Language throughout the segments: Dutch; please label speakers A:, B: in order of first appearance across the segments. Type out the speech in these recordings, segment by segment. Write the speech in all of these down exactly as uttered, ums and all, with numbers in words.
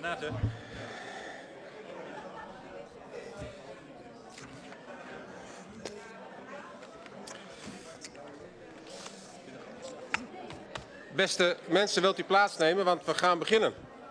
A: harte.
B: Beste mensen, wilt u plaatsnemen, want we gaan beginnen.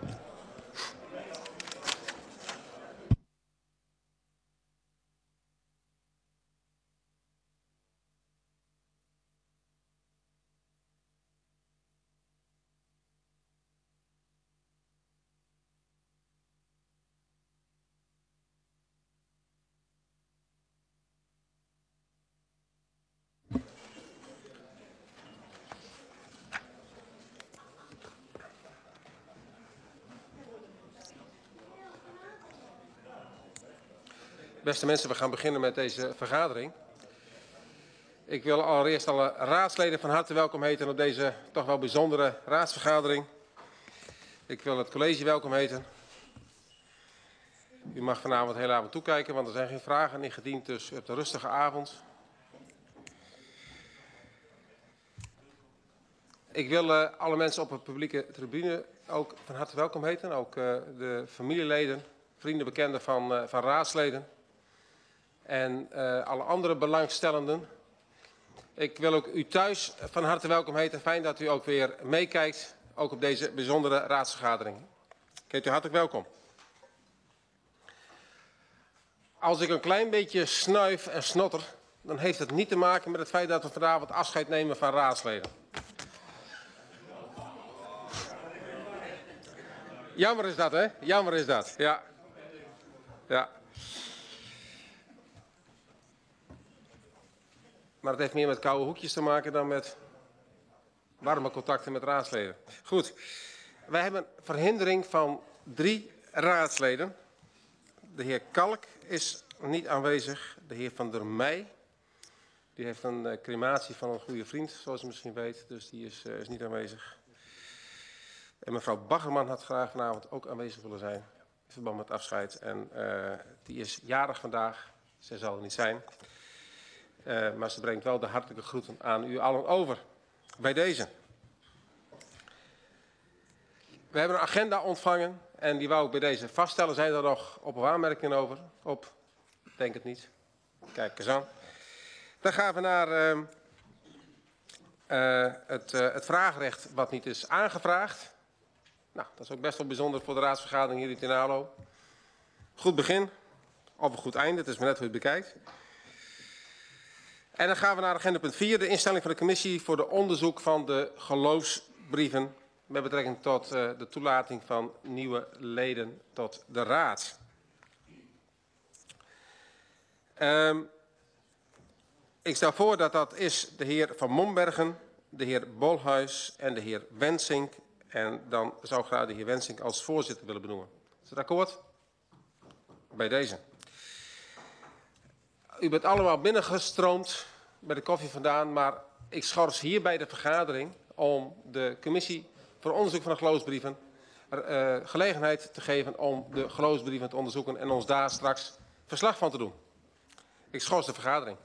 B: Beste mensen, we gaan beginnen met deze vergadering. Ik wil allereerst alle raadsleden van harte welkom heten op deze toch wel bijzondere raadsvergadering. Ik wil het college welkom heten. U mag vanavond de hele avond toekijken, want er zijn geen vragen ingediend, dus u hebt een rustige avond. Ik wil uh, alle mensen op de publieke tribune ook van harte welkom heten. Ook uh, de familieleden, vrienden, bekenden van, uh, van raadsleden. En uh, alle andere belangstellenden. Ik wil ook u thuis van harte welkom heten. Fijn dat u ook weer meekijkt, ook op deze bijzondere raadsvergadering. Ik heet u hartelijk welkom. Als ik een klein beetje snuif en snotter, dan heeft het niet te maken met het feit dat we vanavond afscheid nemen van raadsleden. Jammer is dat, hè? Jammer is dat, ja. Ja. Maar het heeft meer met koude hoekjes te maken dan met warme contacten met raadsleden. Goed, wij hebben verhindering van drie raadsleden. De heer Kalk is niet aanwezig. De heer Van der Meij, die heeft een uh, crematie van een goede vriend, zoals u misschien weet. Dus die is, uh, is niet aanwezig. En mevrouw Baggerman had graag vanavond ook aanwezig willen zijn. In verband met afscheid. En uh, die is jarig vandaag. Zij zal er niet zijn. Uh, maar ze brengt wel de hartelijke groeten aan u allen over. Bij deze. We hebben een agenda ontvangen. En die wou ik bij deze vaststellen. Zijn er nog op- of aanmerkingen over? Op? Denk het niet. Kijk eens aan. Dan gaan we naar uh, uh, het, uh, het vragenrecht wat niet is aangevraagd. Nou, dat is ook best wel bijzonder voor de raadsvergadering hier in Tenalo. Goed begin. Of een goed einde. Het is maar net hoe je het bekijkt. En dan gaan we naar agenda punt vier. De instelling van de commissie voor de onderzoek van de geloofsbrieven. Met betrekking tot uh, de toelating van nieuwe leden tot de raad. Um, ik stel voor dat dat is de heer Van Mombergen, de heer Bolhuis en de heer Wensink. En dan zou ik graag de heer Wensink als voorzitter willen benoemen. Is het akkoord? Bij deze. U bent allemaal binnengestroomd bij de koffie vandaan, maar ik schors hier bij de vergadering om de commissie voor onderzoek van de geloofsbrieven uh, gelegenheid te geven om de geloofsbrieven te onderzoeken en ons daar straks verslag van te doen. Ik schors de vergadering.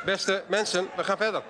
B: Beste mensen, we gaan verder.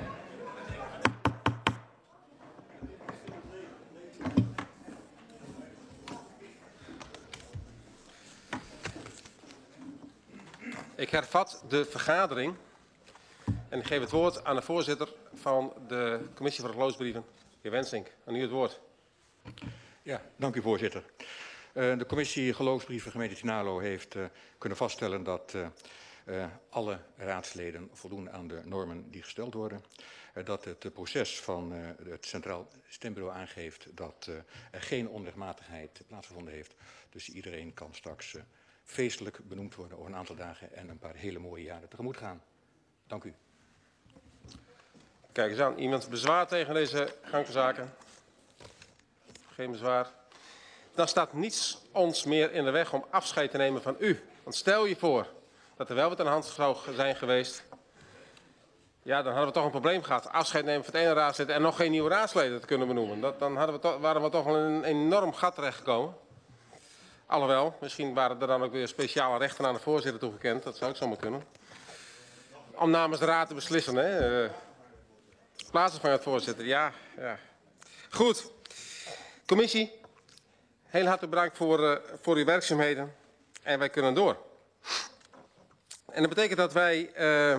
B: Ik hervat de vergadering en ik geef het woord aan de voorzitter van de commissie voor de geloofsbrieven, de heer Wensink. Aan u het woord.
A: Ja, dank u voorzitter. Uh, de commissie geloofsbrieven gemeente Tynaarlo heeft uh, kunnen vaststellen dat uh, uh, alle raadsleden voldoen aan de normen die gesteld worden. Uh, dat het uh, proces van uh, het Centraal Stembureau aangeeft dat uh, er geen onrechtmatigheid plaatsgevonden heeft. Dus iedereen kan straks uh, feestelijk benoemd worden over een aantal dagen en een paar hele mooie jaren tegemoet gaan. Dank u.
B: Kijk eens aan. Iemand bezwaar tegen deze gang van zaken? Geen bezwaar. Dan staat niets ons meer in de weg om afscheid te nemen van u. Want stel je voor dat er wel wat aan de hand zou zijn geweest. Ja, dan hadden we toch een probleem gehad. Afscheid nemen van het ene raadslid en nog geen nieuwe raadsleden te kunnen benoemen. Dat, dan hadden we toch, waren we toch wel in een enorm gat terechtgekomen. Alhoewel, misschien waren er dan ook weer speciale rechten aan de voorzitter toegekend. Dat zou ook zomaar kunnen. Om namens de raad te beslissen, hè. Uh, plaatsvervangend voorzitter, ja, ja. Goed. Commissie, heel hartelijk bedankt voor, uh, voor uw werkzaamheden. En wij kunnen door. En dat betekent dat wij uh,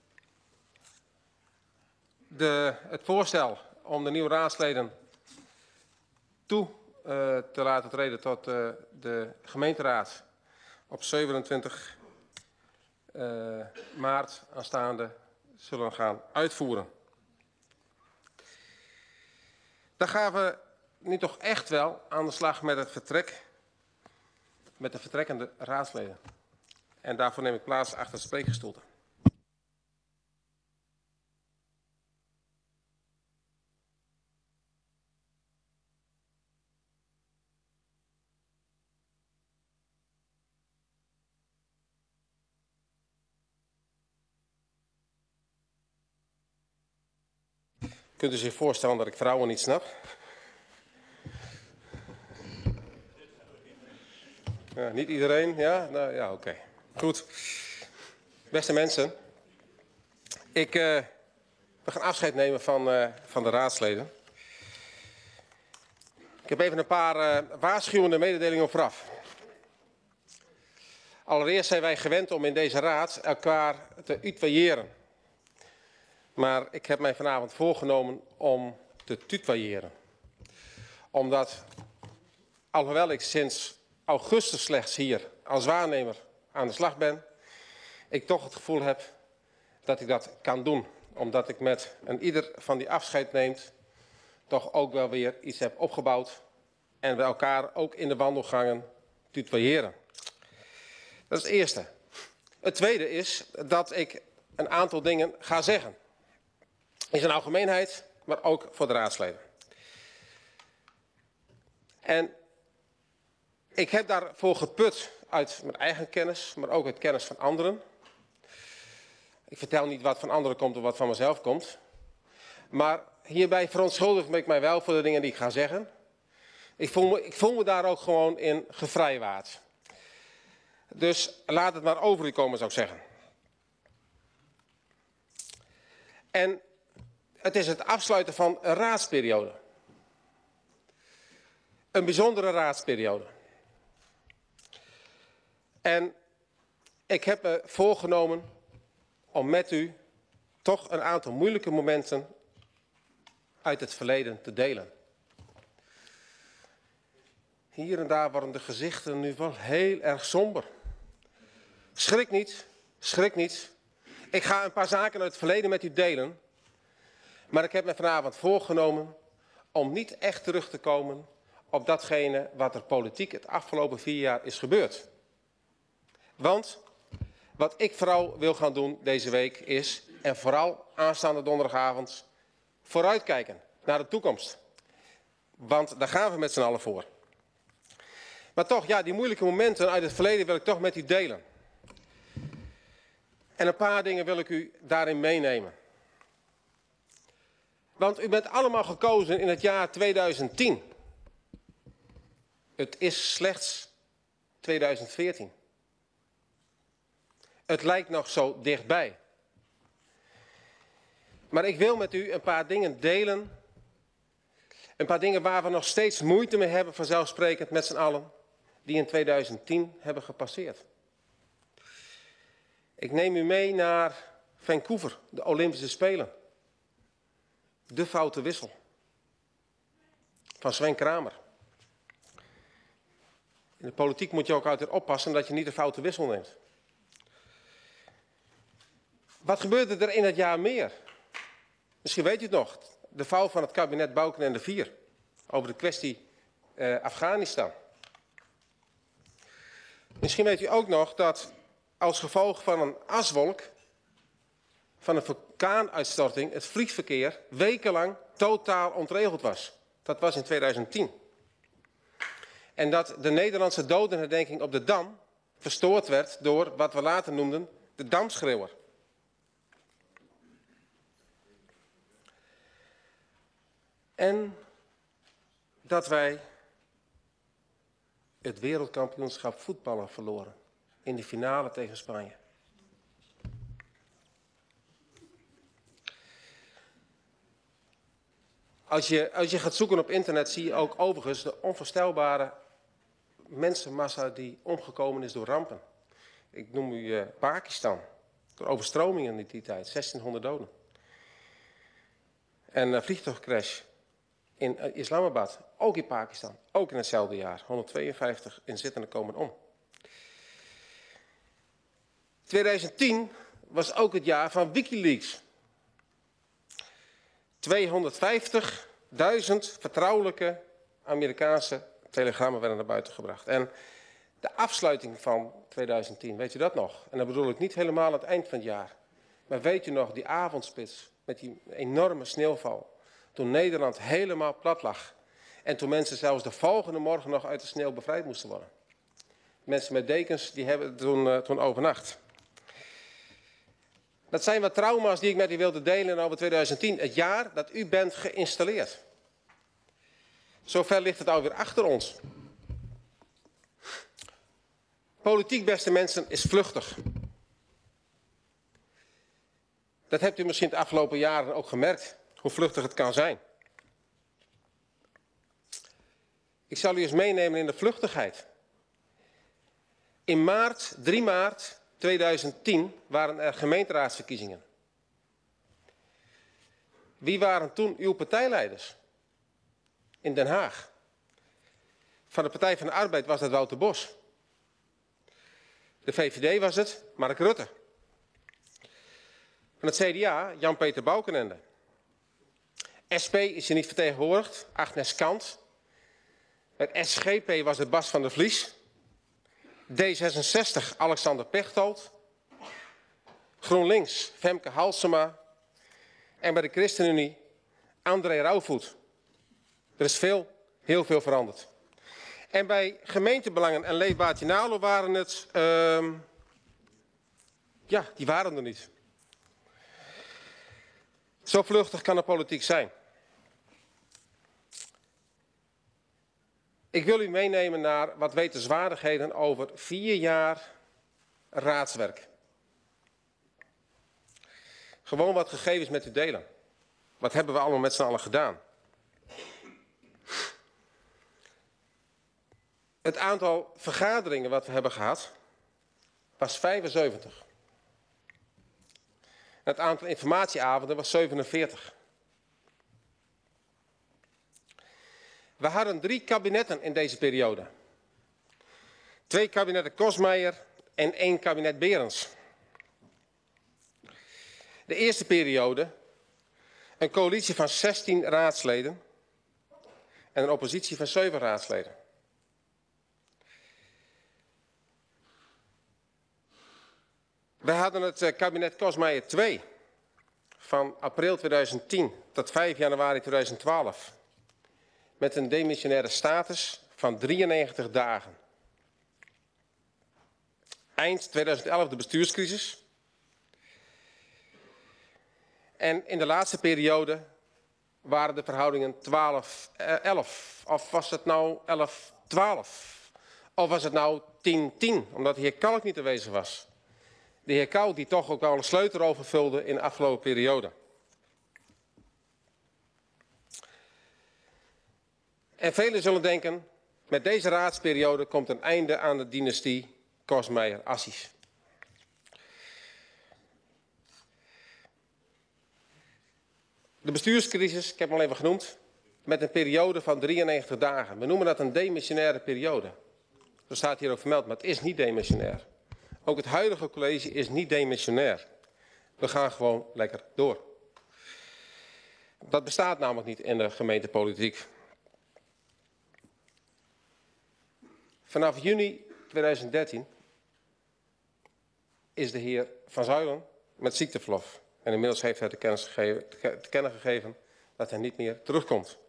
B: de, het voorstel om de nieuwe raadsleden toe uh, te laten treden tot uh, de gemeenteraad op zevenentwintig uh, maart aanstaande zullen gaan uitvoeren. Dan gaan we nu toch echt wel aan de slag met het vertrek, met de vertrekkende raadsleden. En daarvoor neem ik plaats achter het spreekgestoelte. Kunt u zich voorstellen dat ik vrouwen niet snap? Ja, niet iedereen, ja? Nou, ja, oké. Okay. Goed. Beste mensen, ik, uh, we gaan afscheid nemen van, uh, van de raadsleden. Ik heb even een paar uh, waarschuwende mededelingen vooraf. Allereerst zijn wij gewend om in deze raad elkaar te tutoyeren. Maar ik heb mij vanavond voorgenomen om te tutoyeren. Omdat, alhoewel ik sinds augustus slechts hier als waarnemer aan de slag ben, ik toch het gevoel heb dat ik dat kan doen. Omdat ik met een ieder van die afscheid neemt toch ook wel weer iets heb opgebouwd en we elkaar ook in de wandelgangen tutoyeren. Dat is het eerste. Het tweede is dat ik een aantal dingen ga zeggen. In zijn algemeenheid, maar ook voor de raadsleden. En ik heb daarvoor geput uit mijn eigen kennis, maar ook uit kennis van anderen. Ik vertel niet wat van anderen komt of wat van mezelf komt. Maar hierbij verontschuldig ik mij wel voor de dingen die ik ga zeggen. Ik voel me, ik voel me daar ook gewoon in gevrijwaard. Dus laat het maar over u komen, zou ik zeggen. En het is het afsluiten van een raadsperiode. Een bijzondere raadsperiode. En ik heb me voorgenomen om met u toch een aantal moeilijke momenten uit het verleden te delen. Hier en daar worden de gezichten nu wel heel erg somber. Schrik niet, schrik niet. Ik ga een paar zaken uit het verleden met u delen. Maar ik heb me vanavond voorgenomen om niet echt terug te komen op datgene wat er politiek het afgelopen vier jaar is gebeurd. Want wat ik vooral wil gaan doen deze week is, en vooral aanstaande donderdagavond, vooruitkijken naar de toekomst. Want daar gaan we met z'n allen voor. Maar toch, ja, die moeilijke momenten uit het verleden wil ik toch met u delen. En een paar dingen wil ik u daarin meenemen. Want u bent allemaal gekozen in het jaar tweeduizend tien. Het is slechts tweeduizend veertien. Het lijkt nog zo dichtbij. Maar ik wil met u een paar dingen delen. Een paar dingen waar we nog steeds moeite mee hebben, vanzelfsprekend met z'n allen, die in tweeduizend tien hebben gepasseerd. Ik neem u mee naar Vancouver, de Olympische Spelen. De foute wissel van Sven Kramer. In de politiek moet je ook altijd oppassen dat je niet de foute wissel neemt. Wat gebeurde er in het jaar meer? Misschien weet u het nog. De val van het kabinet Balkenende vier. Over de kwestie eh, Afghanistan. Misschien weet u ook nog dat als gevolg van een aswolk, van een vulkaanuitstorting, het vliegverkeer wekenlang totaal ontregeld was. Dat was in tweeduizend tien. En dat de Nederlandse dodenherdenking op de Dam verstoord werd door wat we later noemden de Damschreeuwer. En dat wij het wereldkampioenschap voetballen verloren in de finale tegen Spanje. Als je, als je gaat zoeken op internet zie je ook overigens de onvoorstelbare mensenmassa die omgekomen is door rampen. Ik noem u uh, Pakistan, door overstromingen in die tijd, zestienhonderd doden. En een vliegtuigcrash in uh, Islamabad, ook in Pakistan, ook in hetzelfde jaar, honderdtweeënvijftig inzittenden komen om. tweeduizend tien was ook het jaar van Wikileaks. tweehonderdvijftigduizend vertrouwelijke Amerikaanse telegrammen werden naar buiten gebracht. En de afsluiting van tweeduizend tien, weet u dat nog? En dan bedoel ik niet helemaal aan het eind van het jaar. Maar weet u nog, die avondspits met die enorme sneeuwval. Toen Nederland helemaal plat lag. En toen mensen zelfs de volgende morgen nog uit de sneeuw bevrijd moesten worden. Mensen met dekens, die hebben toen, uh, toen overnacht. Dat zijn wat trauma's die ik met u wilde delen over tweeduizend tien. Het jaar dat u bent geïnstalleerd. Zover ligt het alweer achter ons. Politiek, beste mensen, is vluchtig. Dat hebt u misschien de afgelopen jaren ook gemerkt. Hoe vluchtig het kan zijn. Ik zal u eens meenemen in de vluchtigheid. In maart, drie maart tweeduizend tien waren er gemeenteraadsverkiezingen. Wie waren toen uw partijleiders? In Den Haag. Van de Partij van de Arbeid was dat Wouter Bos. De V V D was het Mark Rutte. Van het C D A Jan-Peter Balkenende. S P is hier niet vertegenwoordigd, Agnes Kant. Het S G P was het Bas van der Vlies. D zesenzestig Alexander Pechtold. GroenLinks Femke Halsema. En bij de ChristenUnie André Rauwvoet. Er is veel, heel veel veranderd. En bij gemeentebelangen en Leefbaar Tjinalo waren het, uh, ja, die waren er niet. Zo vluchtig kan de politiek zijn. Ik wil u meenemen naar wat wetenswaardigheden over vier jaar raadswerk. Gewoon wat gegevens met u delen. Wat hebben we allemaal met z'n allen gedaan? Het aantal vergaderingen wat we hebben gehad was vijfenzeventig. Het aantal informatieavonden was zevenenveertig. We hadden drie kabinetten in deze periode. Twee kabinetten Kosmeijer en één kabinet Berends. De eerste periode, een coalitie van zestien raadsleden en een oppositie van zeven raadsleden. We hadden het kabinet Kosmeijer twee van april tweeduizend tien tot vijf januari tweeduizend twaalf. Met een demissionaire status van drieënnegentig dagen. Eind tweeduizend elf de bestuurscrisis. En in de laatste periode waren de verhoudingen twaalf elf. Of was het nou elf twaalf? Of was het nou tien tien, omdat de heer Kalk niet aanwezig was. De heer Kalk die toch ook wel een sleutel over vulde in de afgelopen periode. En velen zullen denken, met deze raadsperiode komt een einde aan de dynastie Korsmeijer-Assis. De bestuurscrisis, ik heb hem al even genoemd, met een periode van drieënnegentig dagen. We noemen dat een demissionaire periode. Zo staat hier ook vermeld, maar het is niet demissionair. Ook het huidige college is niet demissionair. We gaan gewoon lekker door. Dat bestaat namelijk niet in de gemeentepolitiek. Vanaf juni tweeduizend dertien is de heer Van Zuilen met ziekteverlof. En inmiddels heeft hij te, kennis gegeven, te kennen gegeven dat hij niet meer terugkomt.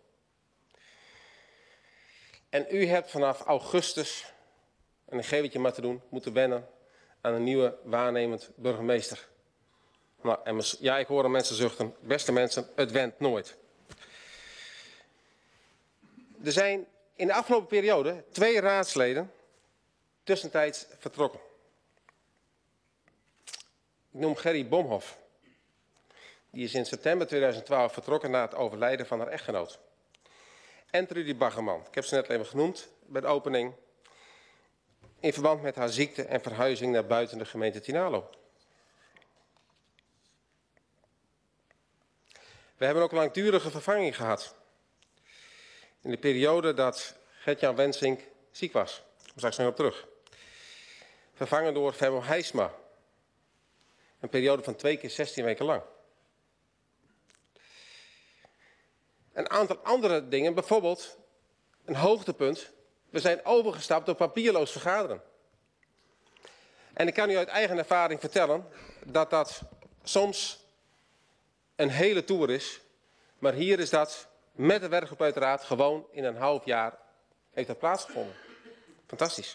B: En u hebt vanaf augustus, en ik geef het je maar te doen, moeten wennen aan een nieuwe waarnemend burgemeester. Nou, en ja, ik hoor mensen zuchten, beste mensen, het went nooit. Er zijn in de afgelopen periode twee raadsleden tussentijds vertrokken. Ik noem Gerry Bomhoff. Die is in september tweeduizend twaalf vertrokken na het overlijden van haar echtgenoot. En Trudy Baggerman, ik heb ze net even genoemd bij de opening, in verband met haar ziekte en verhuizing naar buiten de gemeente Tynaarlo. We hebben ook een langdurige vervanging gehad. In de periode dat Gert-Jan Wensink ziek was. Daar kom straks nog op terug. Vervangen door Fermo Heijsma. Een periode van twee keer zestien weken lang. Een aantal andere dingen, bijvoorbeeld een hoogtepunt. We zijn overgestapt op papierloos vergaderen. En ik kan u uit eigen ervaring vertellen dat dat soms een hele tour is. Maar hier is dat met de werkgroep uiteraard gewoon in een half jaar heeft dat plaatsgevonden. Fantastisch.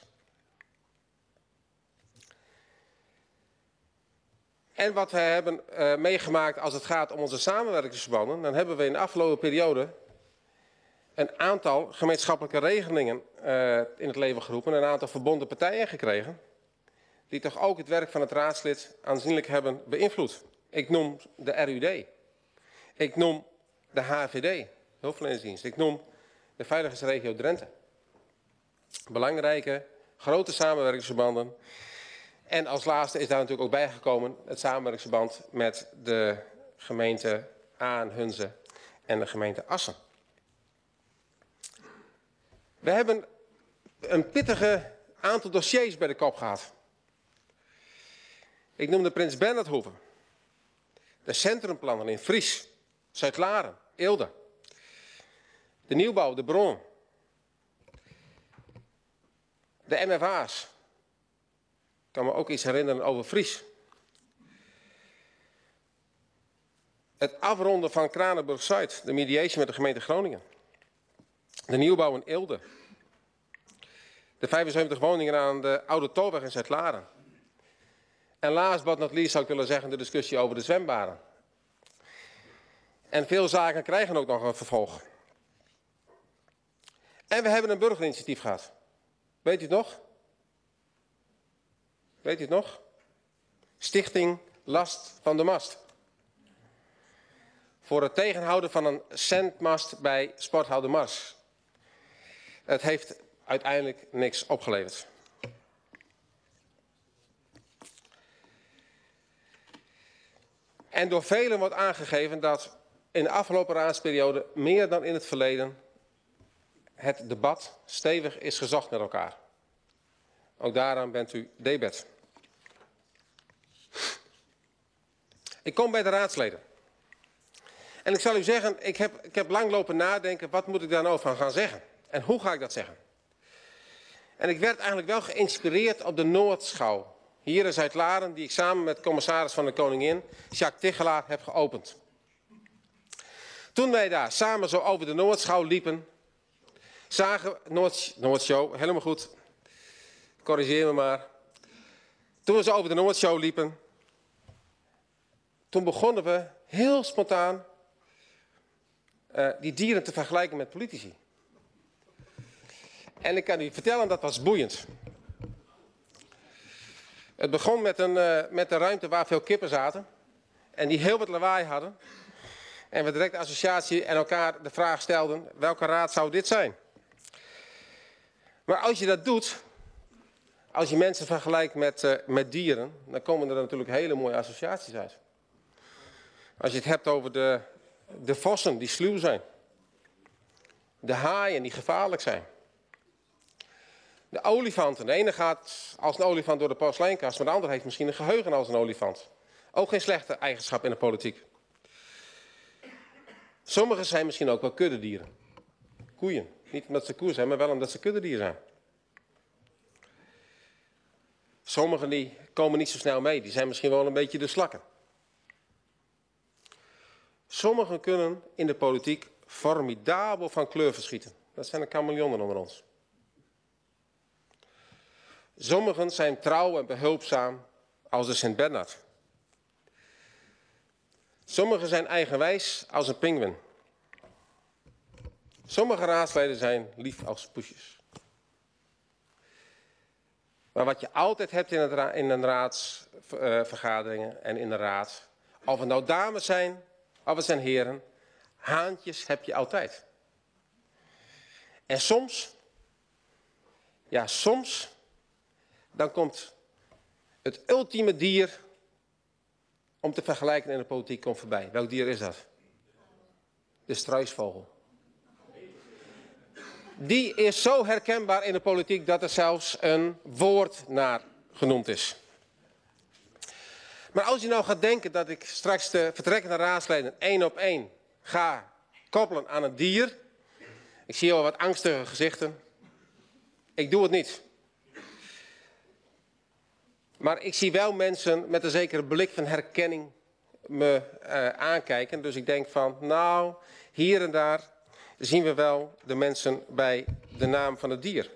B: En wat we hebben uh, meegemaakt als het gaat om onze samenwerkingsverbanden, dan hebben we in de afgelopen periode een aantal gemeenschappelijke regelingen uh, in het leven geroepen, een aantal verbonden partijen gekregen, die toch ook het werk van het raadslid aanzienlijk hebben beïnvloed. Ik noem de R U D, ik noem de H V D, hulpverleningsdienst, ik noem de Veiligheidsregio Drenthe. Belangrijke, grote samenwerkingsverbanden. En als laatste is daar natuurlijk ook bijgekomen het samenwerkingsverband met de gemeente Aan, Hunze en de gemeente Assen. We hebben een pittige aantal dossiers bij de kop gehad. Ik noem de Prins Bernhardhoeve, de centrumplannen in Fries, Zuid-Laren, Eelde, de nieuwbouw, de Bron, de M F A's. Ik kan me ook iets herinneren over Fries. Het afronden van Kranenburg-Zuid, de mediation met de gemeente Groningen. De nieuwbouw in Eelde. De vijfenzeventig woningen aan de Oude Tolweg in Zuid-Laren. En last but not least zou ik willen zeggen de discussie over de zwembaden. En veel zaken krijgen ook nog een vervolg. En we hebben een burgerinitiatief gehad. Weet u het nog? Weet u het nog? Stichting Last van de Mast. Voor het tegenhouden van een zendmast bij Sporthal de Mars. Het heeft uiteindelijk niks opgeleverd. En door velen wordt aangegeven dat in de afgelopen raadsperiode meer dan in het verleden het debat stevig is gezocht met elkaar. Ook daaraan bent u debet. Ik kom bij de raadsleden. En ik zal u zeggen, ik heb, ik heb lang lopen nadenken, wat moet ik daar nou van gaan zeggen? En hoe ga ik dat zeggen? En ik werd eigenlijk wel geïnspireerd op de Noordschouw. Hier in Zuid-Laren, die ik samen met commissaris van de Koningin, Jacques Tichelaar, heb geopend. Toen wij daar samen zo over de Noordschouw liepen, zagen we, Noord, Noordshow, helemaal goed, corrigeer me maar. Toen we zo over de Noordshow liepen, toen begonnen we heel spontaan uh, die dieren te vergelijken met politici. En ik kan u vertellen, dat was boeiend. Het begon met een, uh, met een ruimte waar veel kippen zaten. En die heel wat lawaai hadden. En we direct de associatie en elkaar de vraag stelden, welke raad zou dit zijn? Maar als je dat doet, als je mensen vergelijkt met, uh, met dieren, dan komen er natuurlijk hele mooie associaties uit. Als je het hebt over de, de vossen die sluw zijn. De haaien die gevaarlijk zijn. De olifanten. De ene gaat als een olifant door de porseleinkast, maar de andere heeft misschien een geheugen als een olifant. Ook geen slechte eigenschap in de politiek. Sommigen zijn misschien ook wel kuddedieren. Koeien. Niet omdat ze koe zijn, maar wel omdat ze kuddedier zijn. Sommigen die komen niet zo snel mee. Die zijn misschien wel een beetje de slakken. Sommigen kunnen in de politiek formidabel van kleur verschieten. Dat zijn de chameleonen onder ons. Sommigen zijn trouw en behulpzaam als de Sint-Bernard. Sommigen zijn eigenwijs als een pinguïn. Sommige raadsleden zijn lief als poesjes. Maar wat je altijd hebt in, het ra in een raadsvergaderingen en in de raad, of het nou dames zijn, of het zijn heren, haantjes heb je altijd. En soms, ja soms, dan komt het ultieme dier om te vergelijken in de politiek komt voorbij. Welk dier is dat? De struisvogel. Die is zo herkenbaar in de politiek dat er zelfs een woord naar genoemd is. Maar als je nou gaat denken dat ik straks de vertrekkende raadsleden één op één ga koppelen aan een dier. Ik zie al wat angstige gezichten. Ik doe het niet. Maar ik zie wel mensen met een zekere blik van herkenning me uh, aankijken. Dus ik denk van, nou, hier en daar zien we wel de mensen bij de naam van het dier.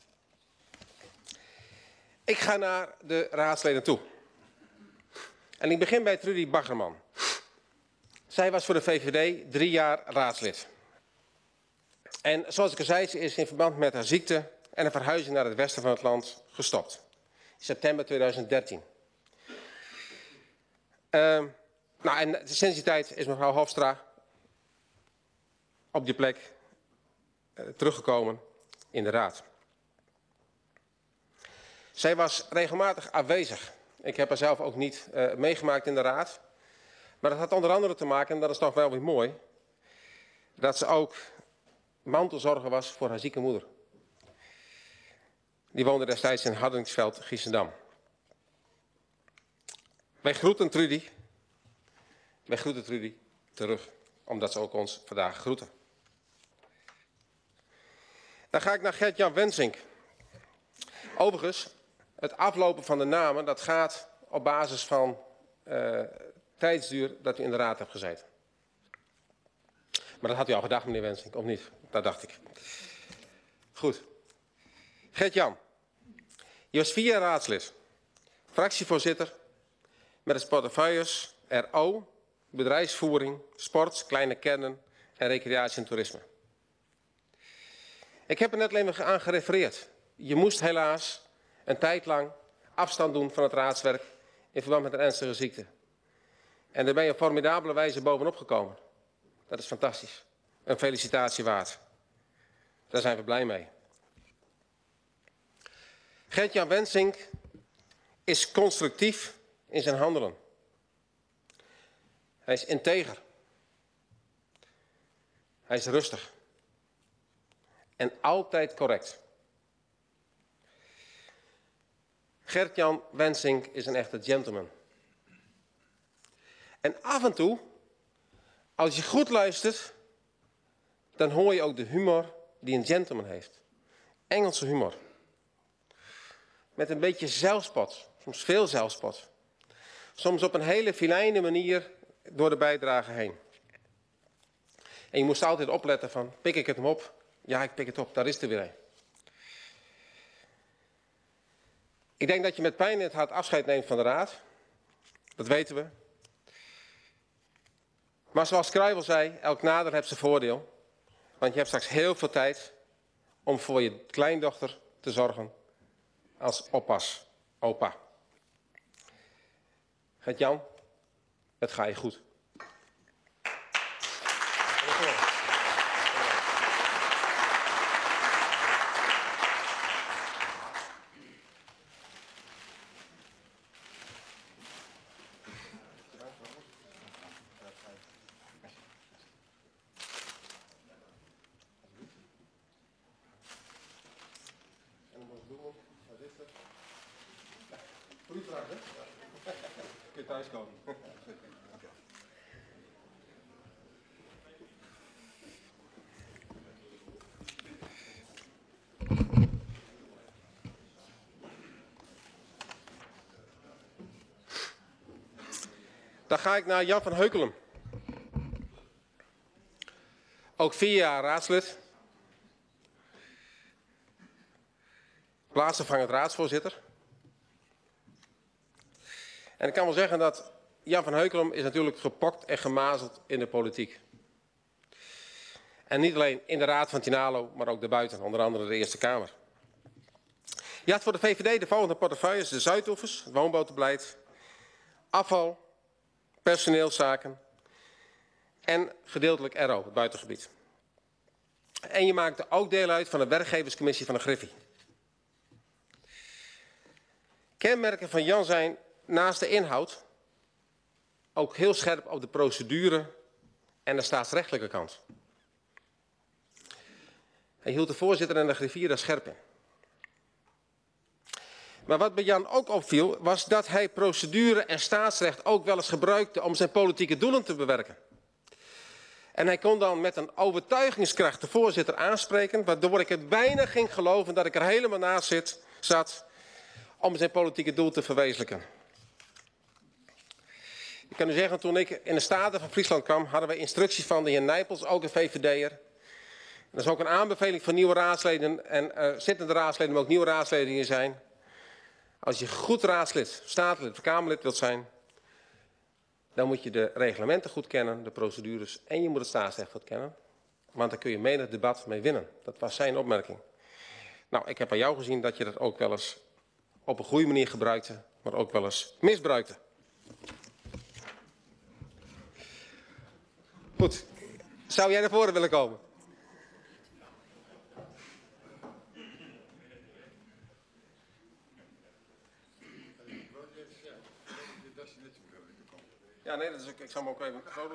B: Ik ga naar de raadsleden toe. En ik begin bij Trudy Baggerman. Zij was voor de V V D drie jaar raadslid. En zoals ik al zei, ze is in verband met haar ziekte en een verhuizing naar het westen van het land gestopt. In september tweeduizend dertien. Uh, nou, en sinds die tijd is mevrouw Hofstra op die plek uh, teruggekomen in de raad. Zij was regelmatig aanwezig. Ik heb haar zelf ook niet uh, meegemaakt in de raad. Maar dat had onder andere te maken, en dat is toch wel weer mooi, dat ze ook mantelzorger was voor haar zieke moeder. Die woonde destijds in Hardingsveld, Giessendam. Wij groeten Trudy. Wij groeten Trudy terug, omdat ze ook ons vandaag groeten. Dan ga ik naar Gert-Jan Wensink. Overigens, het aflopen van de namen, dat gaat op basis van uh, tijdsduur dat u in de raad hebt gezeten. Maar dat had u al gedacht, meneer Wensink, of niet? Dat dacht ik. Goed. Gert-Jan, je was vier jaar raadslid. Fractievoorzitter met de portefeuilles R O, bedrijfsvoering, sport, kleine kernen en recreatie en toerisme. Ik heb er net alleen maar aan gerefereerd. Je moest helaas een tijd lang afstand doen van het raadswerk in verband met een ernstige ziekte. En daar ben je op formidabele wijze bovenop gekomen. Dat is fantastisch. Een felicitatie waard. Daar zijn we blij mee. Gert-Jan Wensink is constructief in zijn handelen. Hij is integer. Hij is rustig. En altijd correct. Gert-Jan Wensink is een echte gentleman. En af en toe, als je goed luistert, dan hoor je ook de humor die een gentleman heeft. Engelse humor. Met een beetje zelfspot, soms veel zelfspot. Soms op een hele filijne manier door de bijdrage heen. En je moest altijd opletten van, pik ik het hem op? Ja, ik pik het op, daar is er weer een. Ik denk dat je met pijn in het hart afscheid neemt van de raad. Dat weten we. Maar zoals Kruijvel zei, elk nadeel heeft zijn voordeel. Want je hebt straks heel veel tijd om voor je kleindochter te zorgen als oppas, opa. Gert-Jan, het gaat je goed. langskomen. Dan ga ik naar Jan van Heukelum. Ook vier jaar raadslid. Plaatsvervangend raadsvoorzitter. En ik kan wel zeggen dat Jan van Heukelum is natuurlijk gepokt en gemazeld in de politiek. En niet alleen in de Raad van Tinalo, maar ook daarbuiten, onder andere de Eerste Kamer. Je had voor de V V D de volgende portefeuilles: de Zuidoevers, het woonbotenbeleid, afval, personeelszaken en gedeeltelijk R O, het buitengebied. En je maakte ook deel uit van de werkgeverscommissie van de Griffie. Kenmerken van Jan zijn naast de inhoud ook heel scherp op de procedure en de staatsrechtelijke kant. Hij hield de voorzitter en de griffier daar scherp in. Maar wat bij Jan ook opviel, was dat hij procedure en staatsrecht ook wel eens gebruikte om zijn politieke doelen te bewerken. En hij kon dan met een overtuigingskracht de voorzitter aanspreken, waardoor ik het bijna ging geloven dat ik er helemaal naast zit, zat om zijn politieke doel te verwezenlijken. Ik kan u zeggen, toen ik in de Staten van Friesland kwam, hadden we instructies van de heer Nijpels, ook een V V D'er. Dat is ook een aanbeveling van nieuwe raadsleden en uh, zittende raadsleden, maar ook nieuwe raadsleden die er zijn. Als je goed raadslid, statenlid of kamerlid wilt zijn, dan moet je de reglementen goed kennen, de procedures en je moet het staatsrecht goed kennen. Want daar kun je menig debat mee winnen. Dat was zijn opmerking. Nou, ik heb aan jou gezien dat je dat ook wel eens op een goede manier gebruikte, maar ook wel eens misbruikte. Goed, zou jij naar voren willen komen? Ja, nee, dat is ook, ik zal hem ook even zo doen.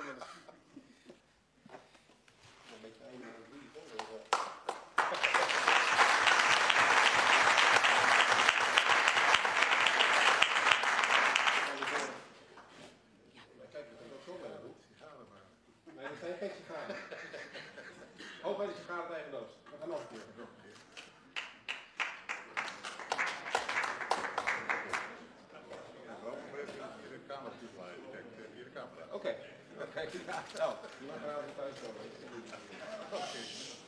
B: Nee, dat zijn geen sigaren. Hoop bij de sigaren tegen doos. We gaan nog een keer. Oké. Oké, ja, nou. Je mag er thuis komen. Oké.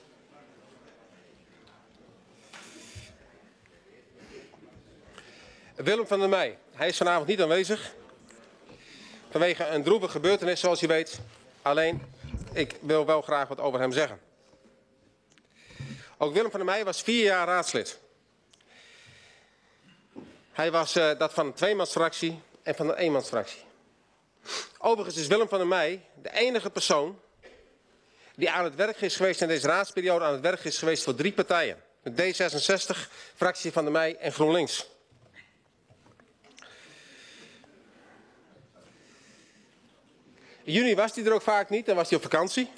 B: Willem van der Meij. Hij is vanavond niet aanwezig. Vanwege een droevige gebeurtenis, zoals u weet. Alleen, ik wil wel graag wat over hem zeggen. Ook Willem van der Meij was vier jaar raadslid. Hij was uh, dat van een tweemansfractie en van een eenmansfractie. Overigens is Willem van der Meij de enige persoon die aan het werk is geweest in deze raadsperiode, aan het werk is geweest voor drie partijen. De D zesenzestig, fractie van der Meij en GroenLinks. In juni was hij er ook vaak niet, dan was hij op vakantie.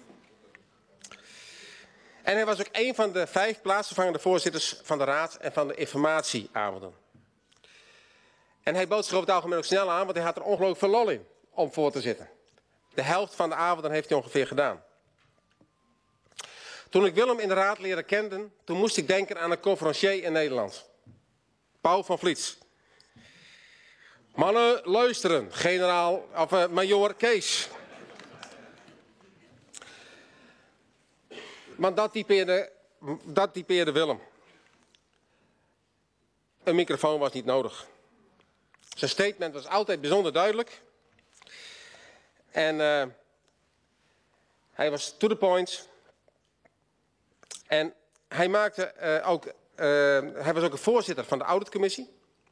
B: En hij was ook een van de vijf plaatsvervangende voorzitters van de raad en van de informatieavonden. En hij bood zich over het algemeen ook snel aan, want hij had er ongelooflijk veel lol in om voor te zitten. De helft van de avonden heeft hij ongeveer gedaan. Toen ik Willem in de raad leerde kennen, toen moest ik denken aan een conferencier in Nederland. Paul van Vliet. Mannen, luisteren, generaal, of uh, majoor Kees. Want dat typeerde, dat typeerde Willem. Een microfoon was niet nodig. Zijn statement was altijd bijzonder duidelijk. En uh, hij was to the point. En hij, maakte, uh, ook, uh, hij was ook een voorzitter van de auditcommissie.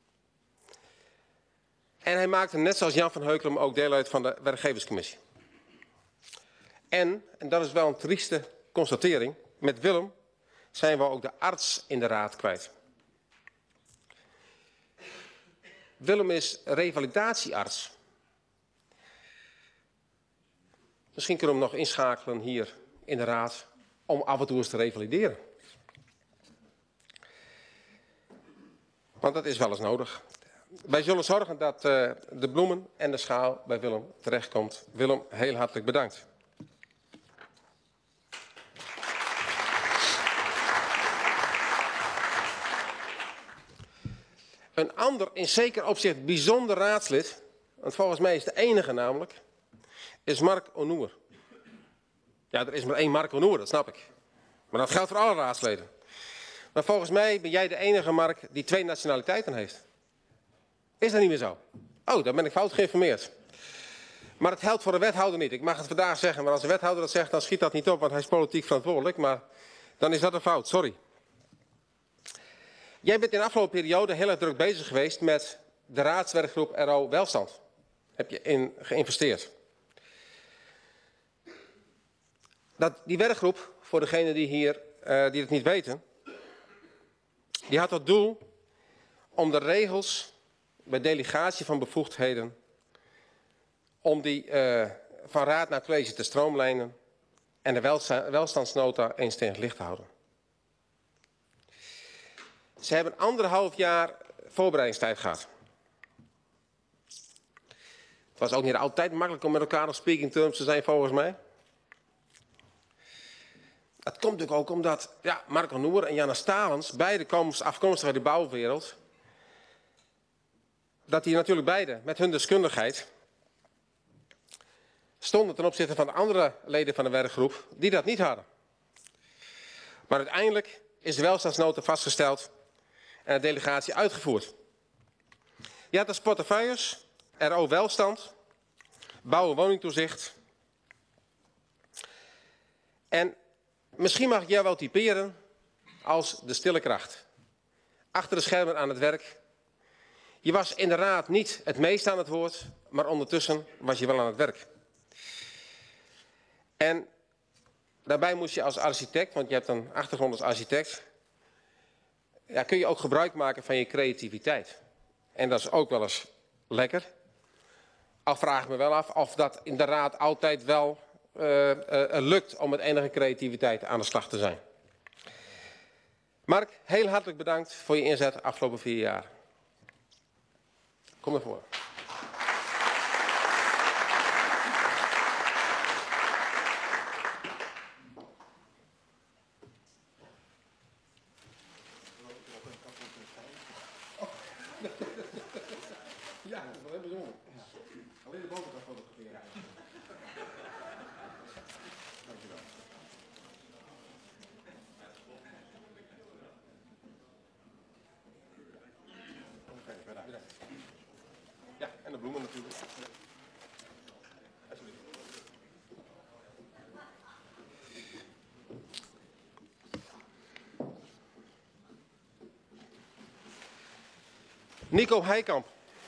B: En hij maakte net zoals Jan van Heukelum ook deel uit van de werkgeverscommissie. En, en dat is wel een trieste constatering, met Willem zijn we ook de arts in de raad kwijt. Willem is revalidatiearts. Misschien kunnen we hem nog inschakelen hier in de raad om af en toe eens te revalideren. Want dat is wel eens nodig. wij zullen zorgen dat uh, de bloemen en de schaal bij Willem terechtkomt. Willem, heel hartelijk bedankt. Een ander in zeker opzicht bijzonder raadslid, want volgens mij is de enige namelijk, is Mark Onoer. Ja, er is maar één Mark Onoer, dat snap ik. Maar dat geldt voor alle raadsleden. Maar volgens mij ben jij de enige, Mark, die twee nationaliteiten heeft. Is dat niet meer zo? Oh, dan ben ik fout geïnformeerd. Maar het geldt voor de wethouder niet. Ik mag het vandaag zeggen, maar als de wethouder dat zegt, dan schiet dat niet op, want hij is politiek verantwoordelijk. Maar dan is dat een fout, sorry. Jij bent in de afgelopen periode heel erg druk bezig geweest met de raadswerkgroep R O Welstand. Heb je in geïnvesteerd. Dat, die werkgroep, voor degenen die hier uh, die het niet weten, die had tot doel om de regels bij delegatie van bevoegdheden, om die uh, van raad naar college te stroomlijnen en de welsta welstandsnota eens tegen het licht te houden. Ze hebben anderhalf jaar voorbereidingstijd gehad. Het was ook niet altijd makkelijk om met elkaar op speaking terms te zijn, volgens mij. Dat komt natuurlijk ook omdat ja, Marco Noer en Janne Stalens, beide afkomstig uit de bouwwereld, dat die natuurlijk beide met hun deskundigheid stonden ten opzichte van de andere leden van de werkgroep die dat niet hadden. Maar uiteindelijk is de welstandsnota vastgesteld en de delegatie uitgevoerd. Je had als portefeuilles R O Welstand, Bouw- en Woningtoezicht. En misschien mag ik jou wel typeren als de stille kracht. Achter de schermen aan het werk. Je was in de raad niet het meest aan het woord, maar ondertussen was je wel aan het werk. En daarbij moest je als architect, want je hebt een achtergrond als architect, ja, kun je ook gebruik maken van je creativiteit. En dat is ook wel eens lekker. Al vraag ik me wel af of dat in de raad altijd wel uh, uh, lukt om met enige creativiteit aan de slag te zijn. Mark, heel hartelijk bedankt voor je inzet de afgelopen vier jaar. Kom naar voren. Ja, dat is wel heel bijzonder. Alleen de boterkant fotograferen. Dankjewel. Ja, en de bloemen natuurlijk. Alsjeblieft. Nico Heikamp.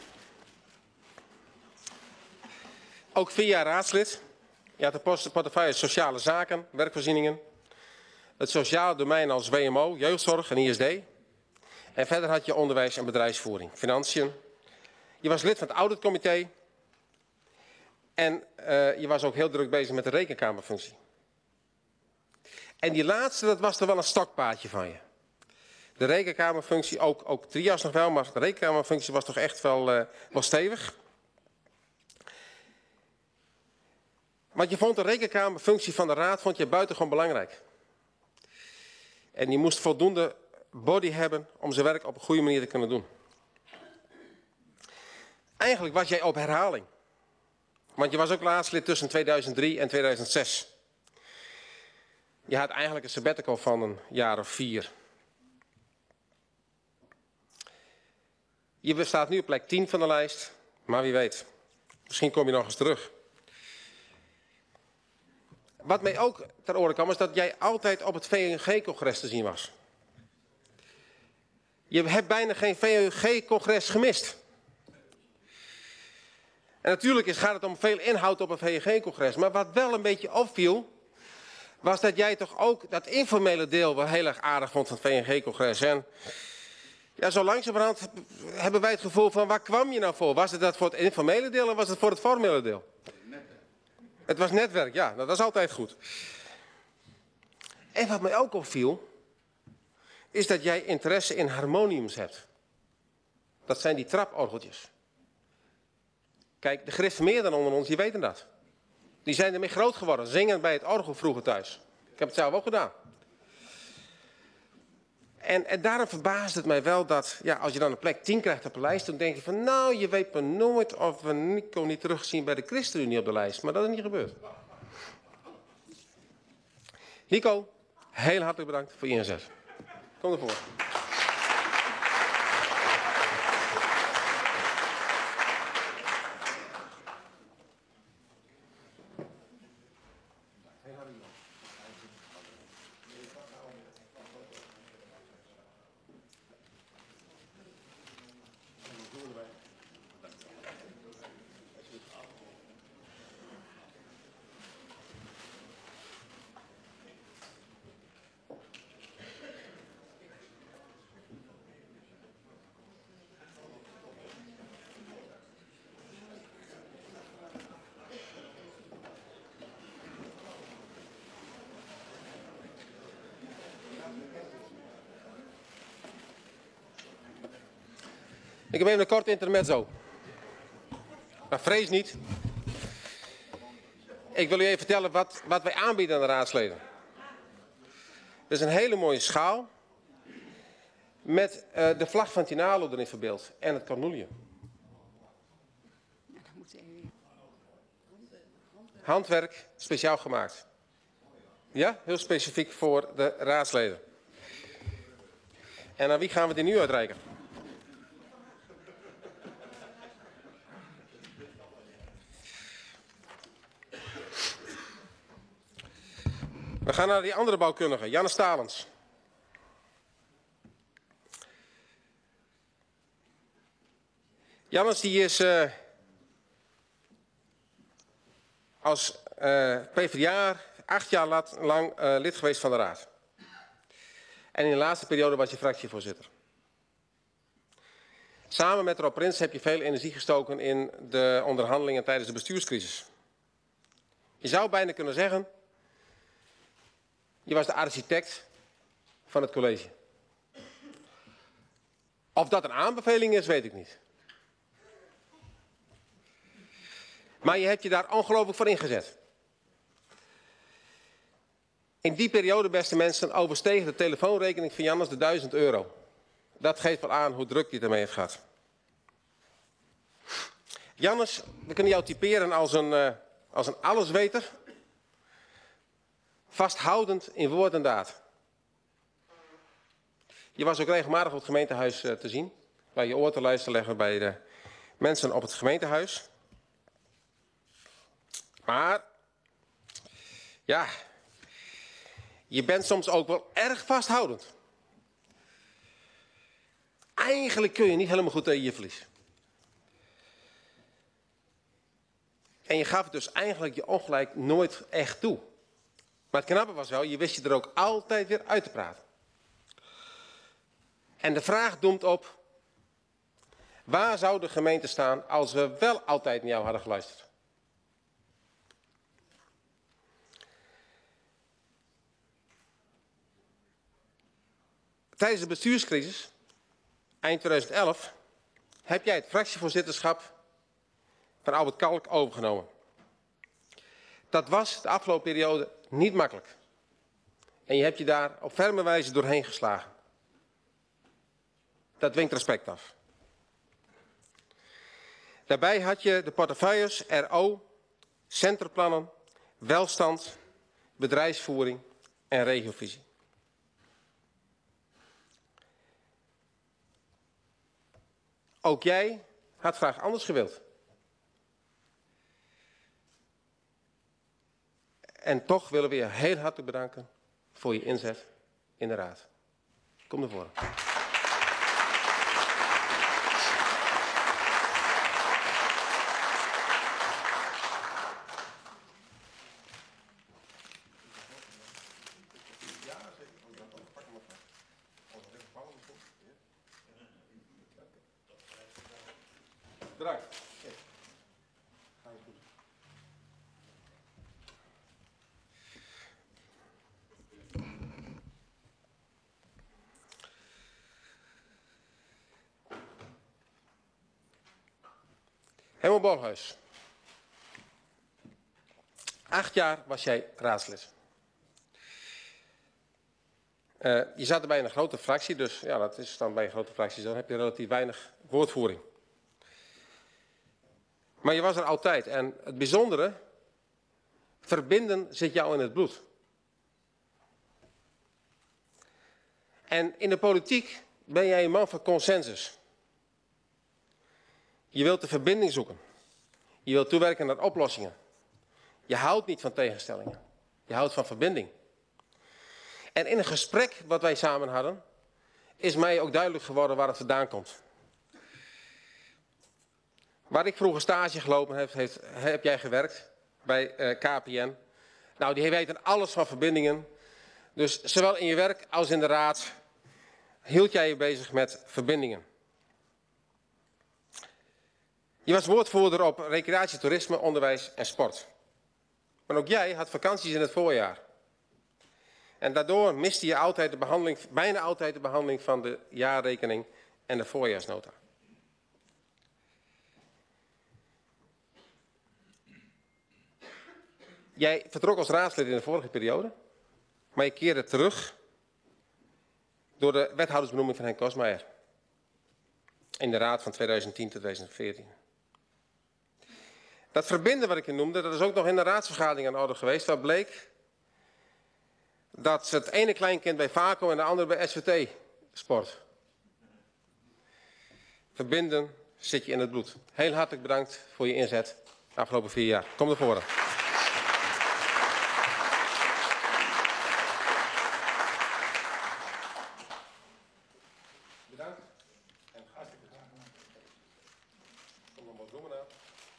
B: Ook vier jaar raadslid. Je had de portefeuille sociale zaken, werkvoorzieningen. Het sociale domein als W M O, jeugdzorg en I S D. En verder had je onderwijs en bedrijfsvoering, financiën. Je was lid van het auditcomité. En uh, je was ook heel druk bezig met de rekenkamerfunctie. En die laatste, dat was er wel een stokpaardje van je. De rekenkamerfunctie, ook, ook trias nog wel, maar de rekenkamerfunctie was toch echt wel, uh, wel stevig. Want je vond de rekenkamerfunctie van de raad vond je buitengewoon belangrijk. En je moest voldoende body hebben om zijn werk op een goede manier te kunnen doen. Eigenlijk was jij op herhaling. Want je was ook raadslid tussen tweeduizend drie en tweeduizend zes. Je had eigenlijk een sabbatical van een jaar of vier. Je staat nu op plek tien van de lijst, maar wie weet. Misschien kom je nog eens terug. Wat mij ook ter oren kwam is dat jij altijd op het V N G-congres te zien was. Je hebt bijna geen V N G-congres gemist. En natuurlijk is, gaat het om veel inhoud op een V N G-congres. Maar wat wel een beetje opviel, was dat jij toch ook dat informele deel wel heel erg aardig vond van het V N G-congres. En ja, zo langzamerhand hebben wij het gevoel van, waar kwam je nou voor? Was het dat voor het informele deel of was het voor het formele deel? Het was netwerk, ja, dat is altijd goed. En wat mij ook opviel, is dat jij interesse in harmoniums hebt. Dat zijn die traporgeltjes. Kijk, de gereformeerden onder ons, die weten dat. Die zijn ermee groot geworden, zingend bij het orgel vroeger thuis. Ik heb het zelf ook gedaan. En, en daarom verbaast het mij wel dat, ja, als je dan een plek tien krijgt op de lijst, dan denk je van, nou, je weet maar nooit of we Nico niet terugzien bij de ChristenUnie op de lijst. Maar dat is niet gebeurd. Nico, heel hartelijk bedankt voor je inzet. Kom ervoor. Ik heb even een kort intermezzo. Maar vrees niet. Ik wil u even vertellen wat, wat wij aanbieden aan de raadsleden. Het is een hele mooie schaal. Met uh, de vlag van Tinalo erin verbeeld. En het carnelian. Handwerk, speciaal gemaakt. Ja, heel specifiek voor de raadsleden. En aan wie gaan we die nu uitreiken? We gaan naar die andere bouwkundige, Janne Stalens. Jannes die is uh, als uh, PvdA acht jaar lang uh, lid geweest van de raad. En in de laatste periode was je fractievoorzitter. Samen met Rob Prins heb je veel energie gestoken in de onderhandelingen tijdens de bestuurscrisis. Je zou bijna kunnen zeggen, je was de architect van het college. Of dat een aanbeveling is, weet ik niet. Maar je hebt je daar ongelooflijk voor ingezet. In die periode, beste mensen, oversteeg de telefoonrekening van Jannes de duizend euro. Dat geeft wel aan hoe druk hij ermee heeft gehad. Jannes, we kunnen jou typeren als een, uh, als een allesweter. Vasthoudend in woord en daad. Je was ook regelmatig op het gemeentehuis uh, te zien. Bij je oor te luisteren leggen bij de mensen op het gemeentehuis. Maar, ja, je bent soms ook wel erg vasthoudend. Eigenlijk kun je niet helemaal goed tegen je verlies. En je gaf het dus eigenlijk je ongelijk nooit echt toe. Maar het knappe was wel, je wist je er ook altijd weer uit te praten. En de vraag doemt op, waar zou de gemeente staan als we wel altijd naar jou hadden geluisterd? Tijdens de bestuurscrisis, eind tweeduizend elf, heb jij het fractievoorzitterschap van Albert Kalk overgenomen. Dat was de afgelopen periode niet makkelijk. En je hebt je daar op ferme wijze doorheen geslagen. Dat dwingt respect af. Daarbij had je de portefeuilles R O, centerplannen, welstand, bedrijfsvoering en regiovisie. Ook jij had graag anders gewild. En toch willen we je heel hartelijk bedanken voor je inzet in de raad. Kom naar voren. Bedankt. Helmut Bolhuis. Acht jaar was jij raadslid. Uh, je zat erbij in een grote fractie, dus ja, dat is dan bij een grote fractie, dan heb je relatief weinig woordvoering. Maar je was er altijd en het bijzondere, verbinden zit jou in het bloed. En in de politiek ben jij een man van consensus. Je wilt de verbinding zoeken. Je wilt toewerken naar oplossingen. Je houdt niet van tegenstellingen. Je houdt van verbinding. En in een gesprek wat wij samen hadden, is mij ook duidelijk geworden waar het vandaan komt. Waar ik vroeger stage gelopen heb, heeft, heb jij gewerkt bij uh, K P N. Nou, die weten alles van verbindingen. Dus zowel in je werk als in de raad hield jij je bezig met verbindingen. Je was woordvoerder op recreatie, toerisme, onderwijs en sport. Maar ook jij had vakanties in het voorjaar. En daardoor miste je altijd de behandeling, bijna altijd de behandeling van de jaarrekening en de voorjaarsnota. Jij vertrok als raadslid in de vorige periode, maar je keerde terug door de wethoudersbenoeming van Henk Kosmeijer in de raad van tweeduizend tien tot tweeduizend veertien. Dat verbinden wat ik je noemde, dat is ook nog in de raadsvergadering aan de orde geweest, waar bleek dat het ene kleinkind bij Vaco en de andere bij S V T sport. Verbinden zit je in het bloed. Heel hartelijk bedankt voor je inzet de afgelopen vier jaar. Kom naar voren. Bedankt. En hartelijk bedankt. Kom nog wat bloemen aan.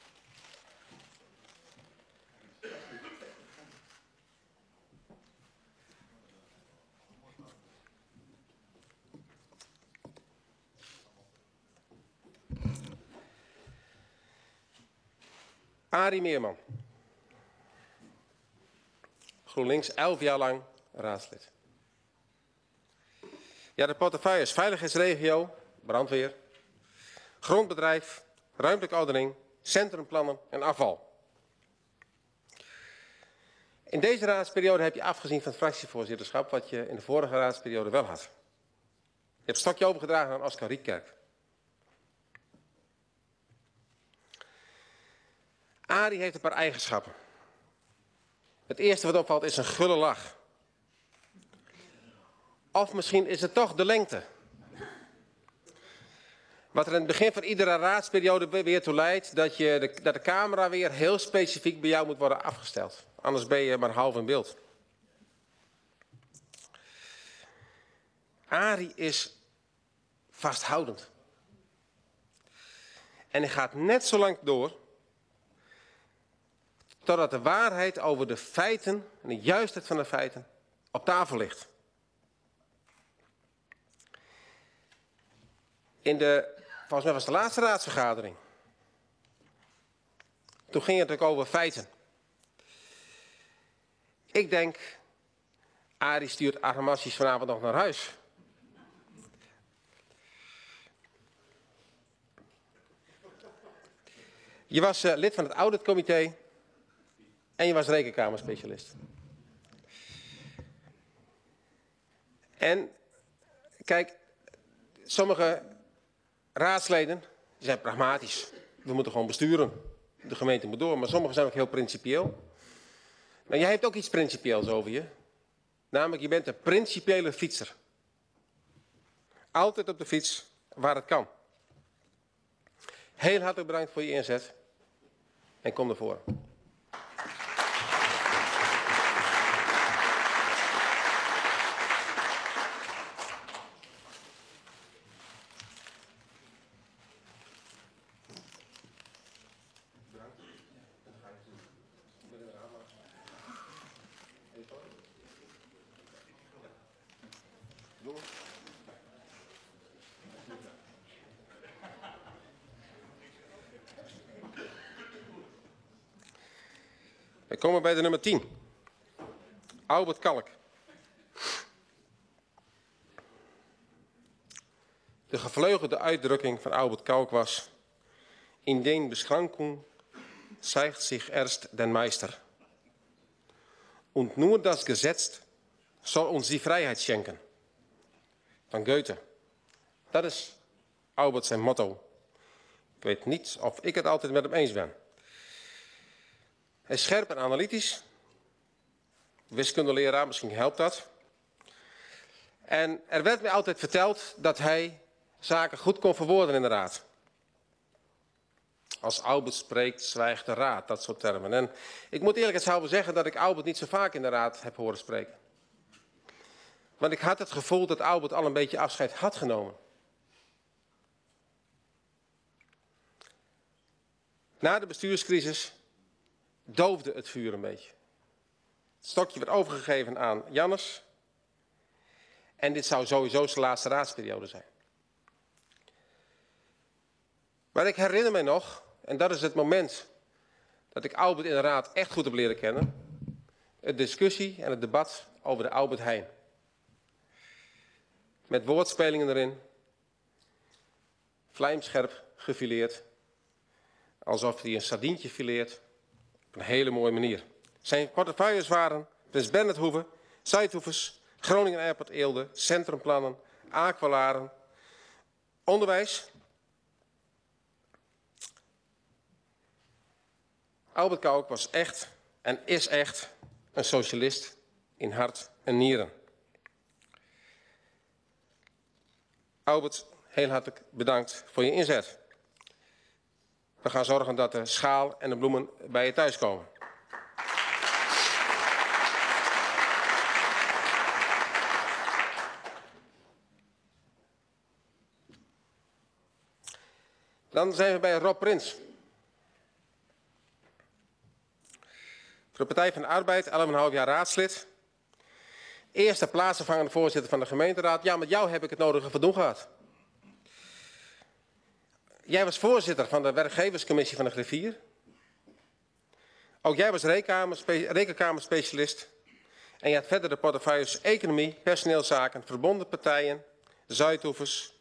B: Arie Meerman. GroenLinks, elf jaar lang raadslid. Ja, de portefeuilles veiligheidsregio, brandweer, grondbedrijf, ruimtelijke ordening, centrumplannen en afval. In deze raadsperiode heb je afgezien van het fractievoorzitterschap, wat je in de vorige raadsperiode wel had. Je hebt het stokje overgedragen aan Oscar Rietkerk. Arie heeft een paar eigenschappen. Het eerste wat opvalt is een gulle lach. Of misschien is het toch de lengte. Wat er in het begin van iedere raadsperiode weer toe leidt, dat, je de, dat de camera weer heel specifiek bij jou moet worden afgesteld. Anders ben je maar half in beeld. Arie is vasthoudend. En hij gaat net zo lang door totdat de waarheid over de feiten en de juistheid van de feiten op tafel ligt. In de, volgens mij was het de laatste raadsvergadering. Toen ging het ook over feiten. Ik denk, Arie stuurt Armassies vanavond nog naar huis. Je was uh, lid van het auditcomité en je was rekenkamerspecialist. En kijk, sommige raadsleden zijn pragmatisch. We moeten gewoon besturen. De gemeente moet door, maar sommigen zijn ook heel principieel. Maar jij hebt ook iets principieels over je. Namelijk, je bent een principiële fietser. Altijd op de fiets waar het kan. Heel hartelijk bedankt voor je inzet. En kom naar voren. We komen bij de nummer tien. Albert Kalk. De gevleugelde uitdrukking van Albert Kalk was: in den Beschränkung zeigt sich erst der Meister. Und nur das Gesetz soll uns die Freiheit schenken. Van Goethe. Dat is Albert zijn motto. Ik weet niet of ik het altijd met hem eens ben. Hij is scherp en analytisch. Wiskundeleraar, misschien helpt dat. En er werd mij altijd verteld dat hij zaken goed kon verwoorden in de raad. Als Albert spreekt, zwijgt de raad, dat soort termen. En ik moet eerlijkheidshalve zeggen dat ik Albert niet zo vaak in de raad heb horen spreken. Want ik had het gevoel dat Albert al een beetje afscheid had genomen. Na de bestuurscrisis doofde het vuur een beetje. Het stokje werd overgegeven aan Jannes. En dit zou sowieso zijn laatste raadsperiode zijn. Maar ik herinner me nog, en dat is het moment dat ik Albert in de raad echt goed heb leren kennen. Het discussie en het debat over de Albert Heijn. Met woordspelingen erin. Vlijmscherp gefileerd. Alsof hij een sardientje fileert. Op een hele mooie manier. Zijn portefeuilles waren Prins Bernhardhoeve, Zuidhoevers, Groningen Airport Eelde, centrumplannen, aqualaren, onderwijs. Albert Kouwek was echt en is echt een socialist in hart en nieren. Albert, heel hartelijk bedankt voor je inzet. We gaan zorgen dat de schaal en de bloemen bij je thuis komen. Dan zijn we bij Rob Prins. Voor de Partij van de Arbeid, elf komma vijf jaar raadslid. Eerste plaatsvervangende voorzitter van de gemeenteraad. Ja, met jou heb ik het nodige verdoen gehad. Jij was voorzitter van de werkgeverscommissie van de Griffier. Ook jij was rekenkamerspecialist. En je had verder de portefeuilles economie, personeelszaken, verbonden partijen, Zuidhoevers,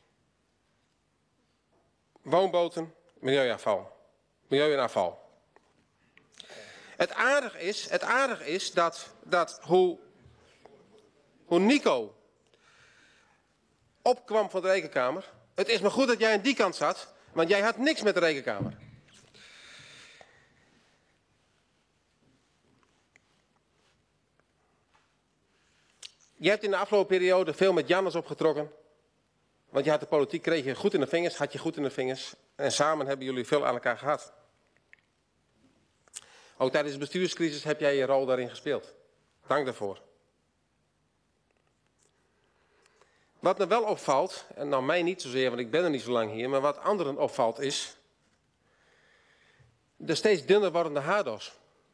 B: woonboten, milieuafval. Milieu en afval. Het aardige is, het aardige is dat, dat hoe, hoe Nico opkwam van de rekenkamer. Het is maar goed dat jij aan die kant zat, want jij had niks met de rekenkamer. Je hebt in de afgelopen periode veel met Jannes opgetrokken. Want je had de politiek, kreeg je goed in de vingers, had je goed in de vingers. En samen hebben jullie veel aan elkaar gehad. Ook tijdens de bestuurscrisis heb jij je rol daarin gespeeld. Dank daarvoor. Wat me wel opvalt, en nou mij niet zozeer, want ik ben er niet zo lang hier, maar wat anderen opvalt is de steeds dunner wordende haardos.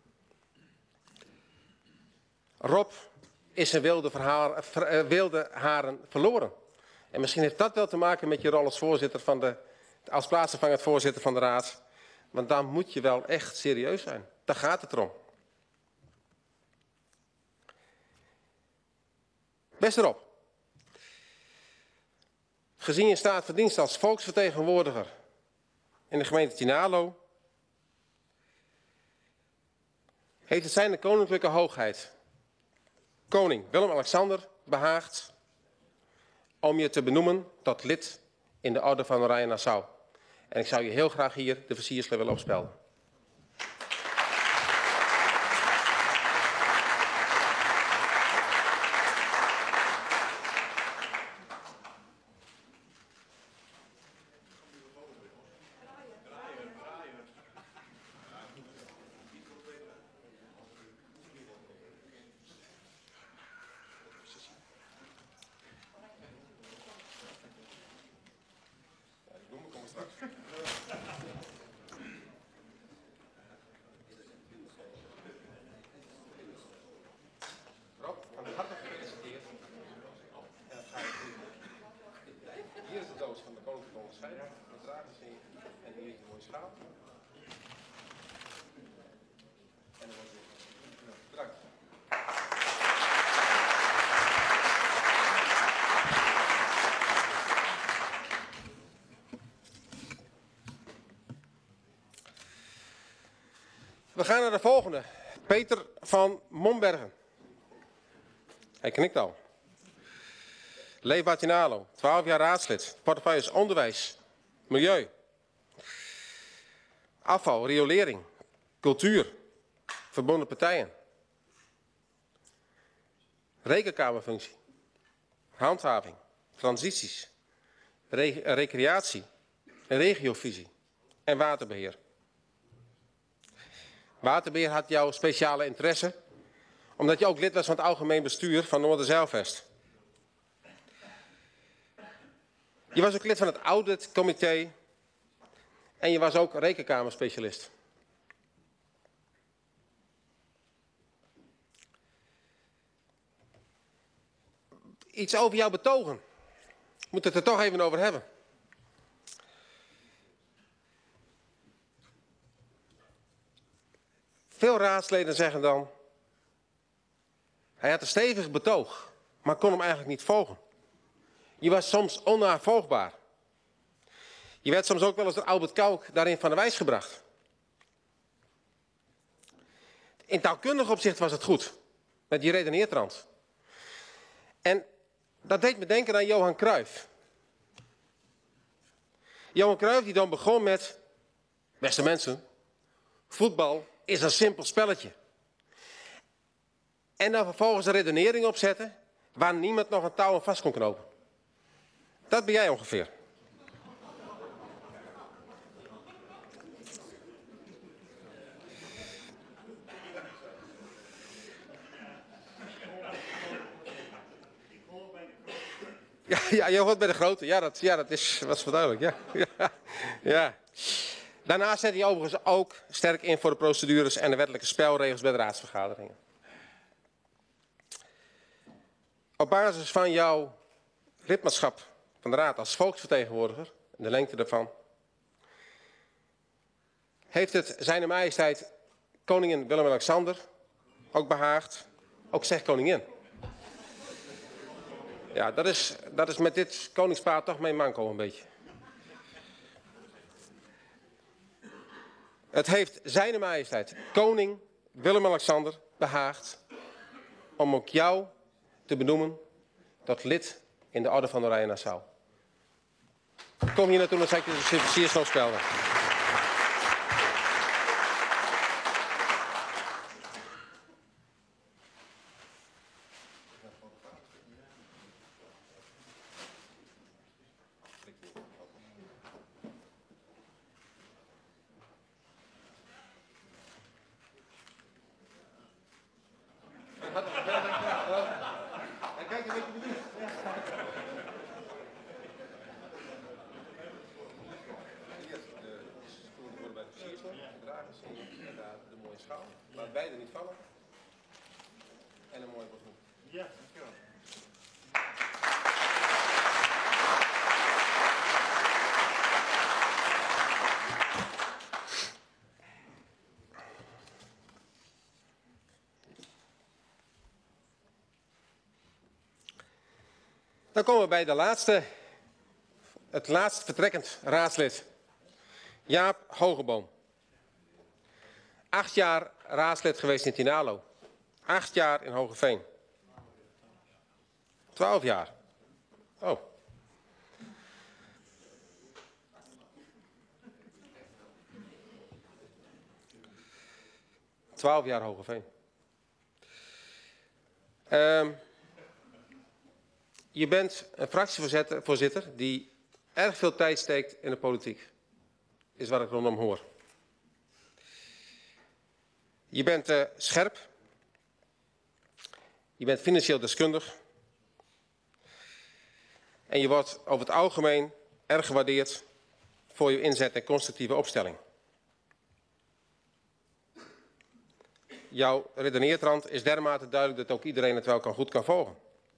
B: Rob is zijn wilde, verhaar, ver, wilde haren verloren. En misschien heeft dat wel te maken met je rol als voorzitter van de, als plaatsvervangend voorzitter van de raad. Want dan moet je wel echt serieus zijn. Daar gaat het erom. Beste Rob. Gezien je staat van dienst als volksvertegenwoordiger in de gemeente Tynaarlo, heeft het zijne koninklijke hoogheid, koning Willem-Alexander, behaagd om je te benoemen tot lid in de orde van Oranje-Nassau. En ik zou je heel graag hier de versiersler willen opspelden. We gaan naar de volgende. Peter van Mombergen. Hij knikt al. Leefbaar Tinalo, twaalf jaar raadslid. Portefeuille is onderwijs, milieu, afval, riolering, cultuur, verbonden partijen, rekenkamerfunctie, handhaving, transities, re recreatie, regiovisie en waterbeheer. Waterbeheer had jouw speciale interesse, omdat je ook lid was van het algemeen bestuur van Noorderzeilvest. Je was ook lid van het auditcomité en je was ook rekenkamerspecialist. Iets over jouw betogen. We moeten het er toch even over hebben. Veel raadsleden zeggen dan, hij had een stevig betoog, maar kon hem eigenlijk niet volgen. Je was soms onnavolgbaar. Je werd soms ook wel eens door Albert Kauk daarin van de wijs gebracht. In taalkundig opzicht was het goed, met die redeneertrand. En dat deed me denken aan Johan Cruijff. Johan Cruijff die dan begon met, beste mensen, voetbal is een simpel spelletje. En dan vervolgens een redenering opzetten waar niemand nog een touw aan vast kon knopen. Dat ben jij ongeveer. Ja, ja, je hoort bij de grote. Ja, dat, ja, dat is, was verduidelijk. Ja, ja, ja. Daarnaast zet hij overigens ook sterk in voor de procedures en de wettelijke spelregels bij de raadsvergaderingen. Op basis van jouw lidmaatschap van de Raad als volksvertegenwoordiger, en de lengte daarvan, heeft het Zijne Majesteit Koningin Willem-Alexander ook behaagd, ook zegt koningin. Ja, dat is, dat is met dit koningspaar toch mijn manko een beetje. Het heeft Zijne Majesteit Koning Willem-Alexander behaagd om ook jou te benoemen tot lid in de Orde van Oranje Nassau. Kom hier naartoe, dan zal ik je zeer snel spelden. Kijk een beetje bedoeld. En daar de mooie schaal. Laat beide niet vallen. En een mooi bosmoed. Ja, dankjewel. Dan komen we bij de laatste, het laatst vertrekkend raadslid. Jaap Hogeboom. Acht jaar raadslid geweest in Tinalo. Acht jaar in Hogeveen. Twaalf jaar. Oh. Twaalf jaar Hogeveen. Um, je bent een fractievoorzitter die erg veel tijd steekt in de politiek. Is wat ik rondom hoor. Je bent uh, scherp. Je bent financieel deskundig. En je wordt over het algemeen erg gewaardeerd voor je inzet en constructieve opstelling. Jouw redeneertrand is dermate duidelijk dat ook iedereen het wel kan, goed kan volgen.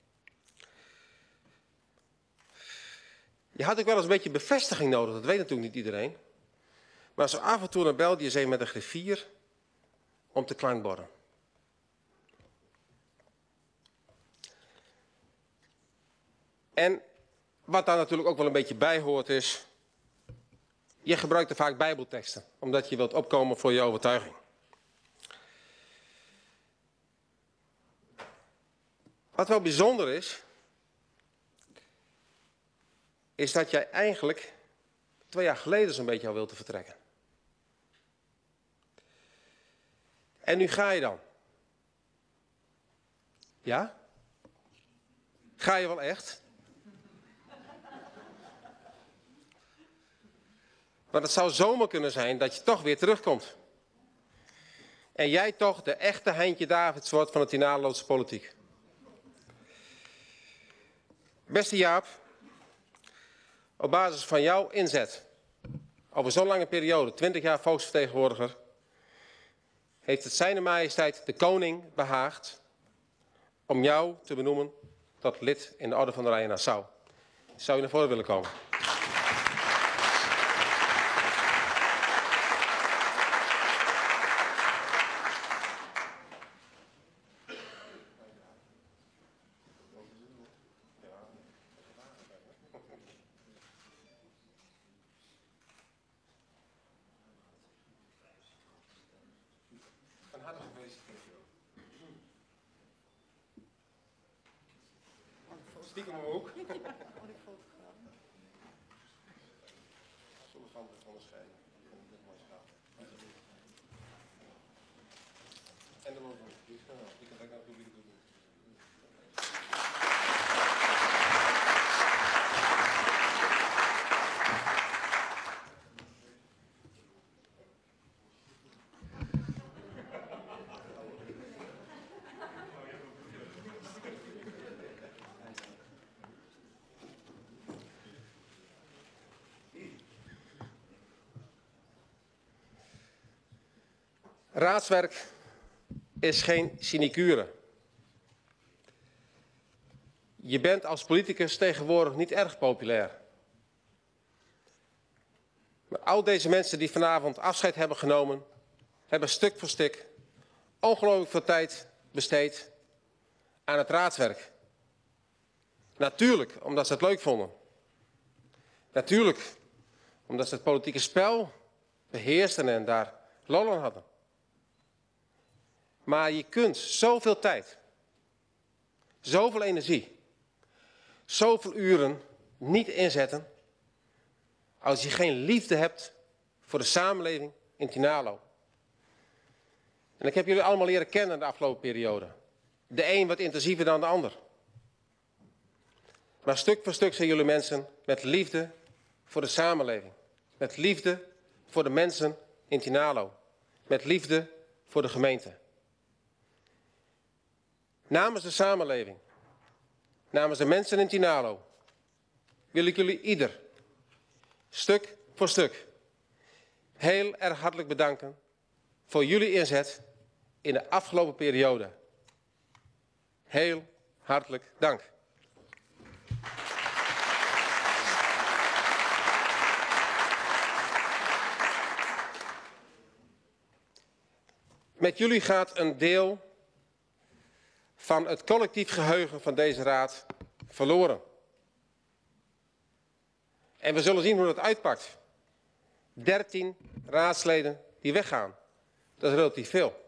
B: Je had ook wel eens een beetje bevestiging nodig, dat weet natuurlijk niet iedereen. Maar zo af en toe dan belde je ze met een griffier om te klankborden. En wat daar natuurlijk ook wel een beetje bij hoort is, je gebruikt er vaak bijbelteksten, omdat je wilt opkomen voor je overtuiging. Wat wel bijzonder is, is dat jij eigenlijk twee jaar geleden zo'n beetje al wilt te vertrekken. En nu ga je dan. Ja? Ga je wel echt? Want het zou zomaar kunnen zijn dat je toch weer terugkomt. En jij toch de echte Heintje Davids wordt van de Tienaloodse politiek. Beste Jaap, op basis van jouw inzet over zo'n lange periode, twintig jaar volksvertegenwoordiger, heeft het Zijne Majesteit de Koning behaagd om jou te benoemen tot lid in de Orde van Oranje Nassau. Zou je naar voren willen komen? Stiekem ook. Zullen van het onderscheiden. En dan ook nog. Die kan ik naar het publiek doen. Raadswerk is geen sinecure. Je bent als politicus tegenwoordig niet erg populair. Maar al deze mensen die vanavond afscheid hebben genomen, hebben stuk voor stuk ongelooflijk veel tijd besteed aan het raadswerk. Natuurlijk omdat ze het leuk vonden. Natuurlijk omdat ze het politieke spel beheersten en daar lol aan hadden. Maar je kunt zoveel tijd, zoveel energie, zoveel uren niet inzetten als je geen liefde hebt voor de samenleving in Tinalo. En ik heb jullie allemaal leren kennen de afgelopen periode. De een wat intensiever dan de ander. Maar stuk voor stuk zijn jullie mensen met liefde voor de samenleving. Met liefde voor de mensen in Tinalo. Met liefde voor de gemeente. Namens de samenleving, namens de mensen in Tinalo, wil ik jullie ieder, stuk voor stuk, heel erg hartelijk bedanken voor jullie inzet in de afgelopen periode. Heel hartelijk dank. Met jullie gaat een deel van het collectief geheugen van deze raad verloren. En we zullen zien hoe dat uitpakt. dertien raadsleden die weggaan. Dat is relatief veel.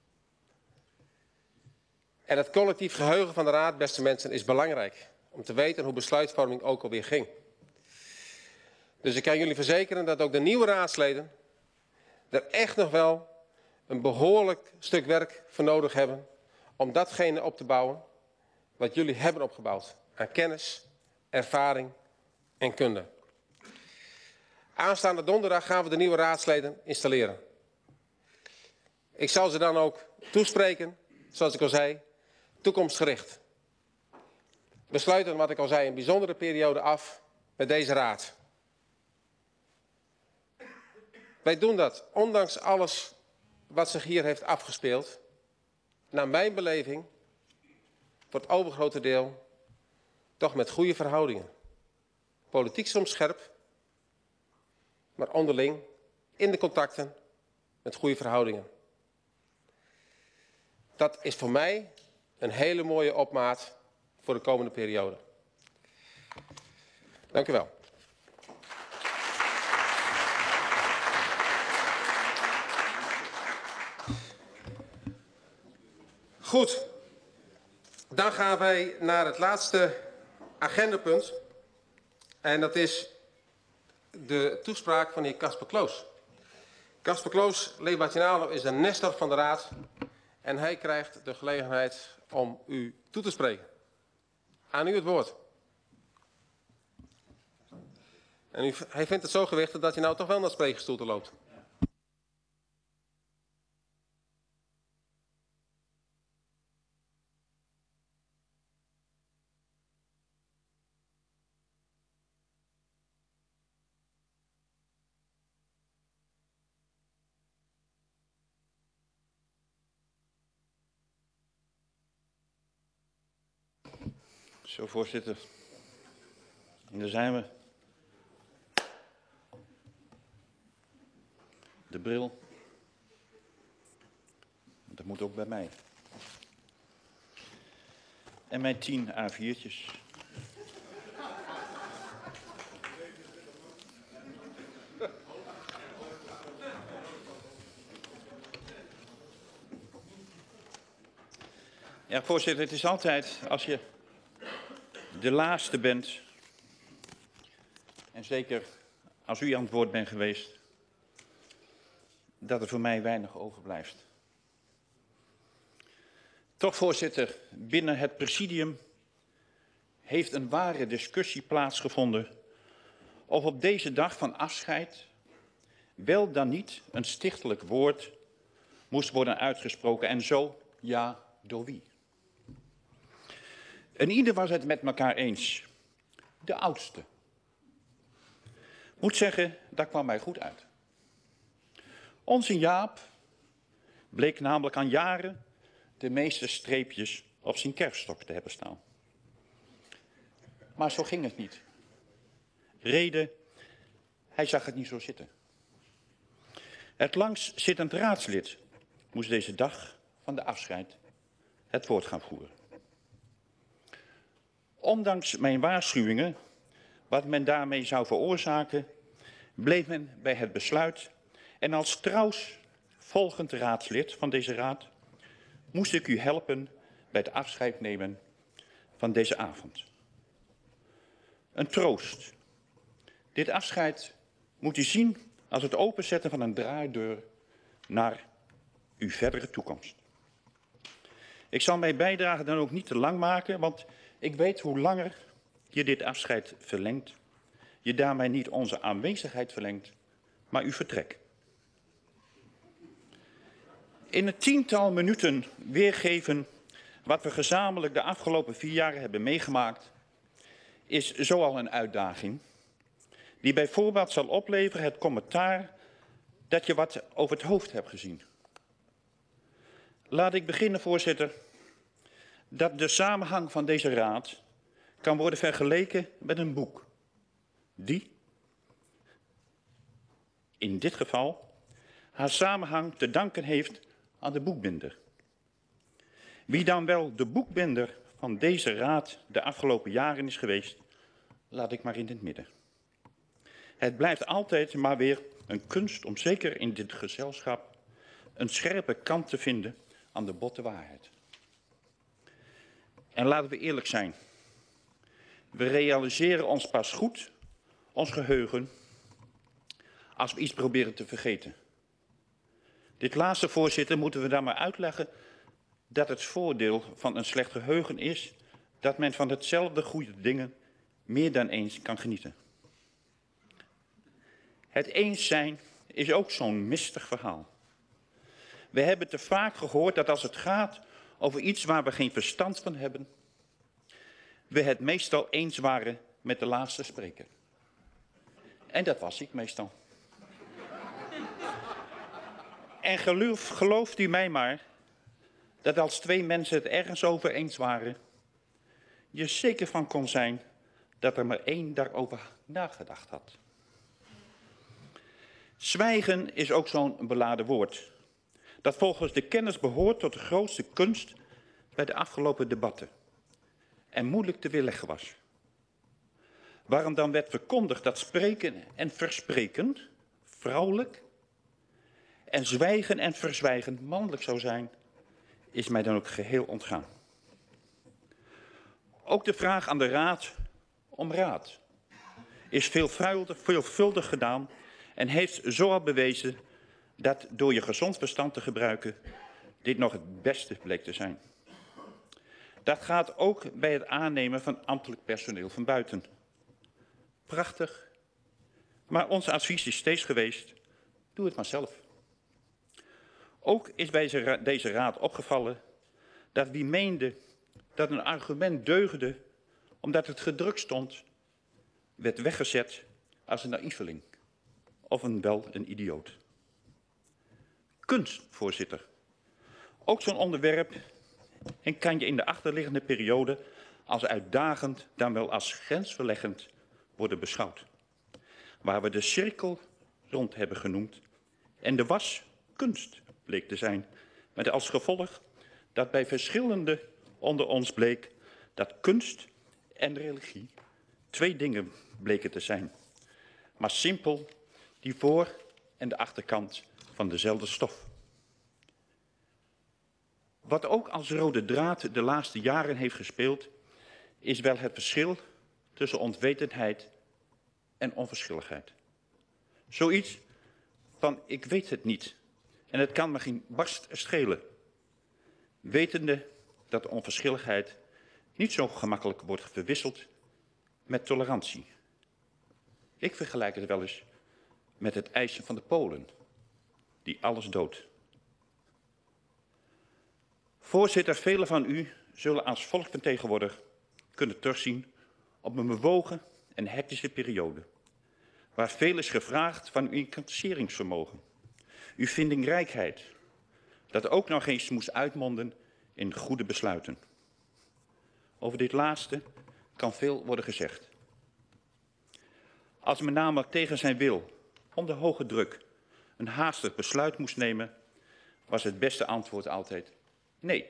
B: En het collectief geheugen van de raad, beste mensen, is belangrijk. Om te weten hoe besluitvorming ook alweer ging. Dus ik kan jullie verzekeren dat ook de nieuwe raadsleden er echt nog wel een behoorlijk stuk werk voor nodig hebben om datgene op te bouwen wat jullie hebben opgebouwd aan kennis, ervaring en kunde. Aanstaande donderdag gaan we de nieuwe raadsleden installeren. Ik zal ze dan ook toespreken, zoals ik al zei, toekomstgericht. We sluiten, wat ik al zei, een bijzondere periode af met deze raad. Wij doen dat, ondanks alles wat zich hier heeft afgespeeld, naar mijn beleving, voor het overgrote deel, toch met goede verhoudingen. Politiek soms scherp, maar onderling, in de contacten, met goede verhoudingen. Dat is voor mij een hele mooie opmaat voor de komende periode. Dank u wel. Goed. Dan gaan wij naar het laatste agendapunt. En dat is de toespraak van de heer Casper Kloos. Casper Kloos, lid Batinalo, is de nestor van de Raad. En hij krijgt de gelegenheid om u toe te spreken. Aan u het woord. En u, hij vindt het zo gewichtig dat hij nou toch wel naar het spreekstoel te loopt.
C: Zo, voorzitter. En daar zijn we. De bril. Dat moet ook bij mij. En mijn tien A viertjes. Ja, voorzitter, het is altijd als je de laatste bent, en zeker als u aan het woord bent geweest, dat er voor mij weinig overblijft. Toch, voorzitter, binnen het presidium heeft een ware discussie plaatsgevonden of op deze dag van afscheid wel dan niet een stichtelijk woord moest worden uitgesproken en zo, ja, door wie. En ieder was het met elkaar eens. De oudste. Moet zeggen, dat kwam mij goed uit. Onze Jaap bleek namelijk aan jaren de meeste streepjes op zijn kerfstok te hebben staan. Maar zo ging het niet. Reden, hij zag het niet zo zitten. Het langstzittend raadslid moest deze dag van de afscheid het woord gaan voeren. Ondanks mijn waarschuwingen, wat men daarmee zou veroorzaken, bleef men bij het besluit. En als trouws volgend raadslid van deze raad moest ik u helpen bij het afscheid nemen van deze avond. Een troost. Dit afscheid moet u zien als het openzetten van een draaideur naar uw verdere toekomst. Ik zal mijn bijdrage dan ook niet te lang maken, want ik weet hoe langer je dit afscheid verlengt, je daarmee niet onze aanwezigheid verlengt, maar uw vertrek. In een tiental minuten weergeven wat we gezamenlijk de afgelopen vier jaar hebben meegemaakt, is zoal een uitdaging, die bijvoorbeeld zal opleveren het commentaar dat je wat over het hoofd hebt gezien. Laat ik beginnen, voorzitter, dat de samenhang van deze raad kan worden vergeleken met een boek. Die, in dit geval, haar samenhang te danken heeft aan de boekbinder. Wie dan wel de boekbinder van deze raad de afgelopen jaren is geweest, laat ik maar in het midden. Het blijft altijd maar weer een kunst om zeker in dit gezelschap een scherpe kant te vinden aan de botte waarheid. En laten we eerlijk zijn. We realiseren ons pas goed, ons geheugen, als we iets proberen te vergeten. Dit laatste, voorzitter, moeten we dan maar uitleggen dat het voordeel van een slecht geheugen is dat men van hetzelfde goede dingen meer dan eens kan genieten. Het eens zijn is ook zo'n mistig verhaal. We hebben te vaak gehoord dat als het gaat over iets waar we geen verstand van hebben, we het meestal eens waren met de laatste spreker. En dat was ik meestal. En geloof, gelooft u mij maar, dat als twee mensen het ergens over eens waren, je zeker van kon zijn dat er maar één daarover nagedacht had. Zwijgen is ook zo'n beladen woord, dat volgens de kennis behoort tot de grootste kunst bij de afgelopen debatten en moeilijk te weerleggen was. Waarom dan werd verkondigd dat spreken en verspreken vrouwelijk en zwijgen en verzwijgen mannelijk zou zijn, is mij dan ook geheel ontgaan. Ook de vraag aan de Raad om raad is veelvuldig, veelvuldig gedaan en heeft zo al bewezen dat door je gezond verstand te gebruiken dit nog het beste bleek te zijn. Dat gaat ook bij het aannemen van ambtelijk personeel van buiten. Prachtig, maar ons advies is steeds geweest, doe het maar zelf. Ook is bij deze raad opgevallen dat wie meende dat een argument deugde omdat het gedrukt stond, werd weggezet als een naïveling of een wel een idioot. Kunst, voorzitter. Ook zo'n onderwerp en kan je in de achterliggende periode als uitdagend dan wel als grensverleggend worden beschouwd. Waar we de cirkel rond hebben genoemd en de was kunst bleek te zijn. Met als gevolg dat bij verschillende onder ons bleek dat kunst en religie twee dingen bleken te zijn. Maar simpel die voor- en de achterkant van dezelfde stof. Wat ook als rode draad de laatste jaren heeft gespeeld, is wel het verschil tussen onwetendheid en onverschilligheid. Zoiets van ik weet het niet en het kan me geen barst schelen. Wetende dat de onverschilligheid niet zo gemakkelijk wordt verwisseld met tolerantie. Ik vergelijk het wel eens met het ijsen van de Polen, die alles doodt. Voorzitter, velen van u zullen als volksvertegenwoordiger kunnen terugzien op een bewogen en hectische periode, waar veel is gevraagd van uw incasseringsvermogen, uw vindingrijkheid, dat ook nog eens moest uitmonden in goede besluiten. Over dit laatste kan veel worden gezegd. Als men namelijk tegen zijn wil, onder hoge druk, een haastig besluit moest nemen, was het beste antwoord altijd nee.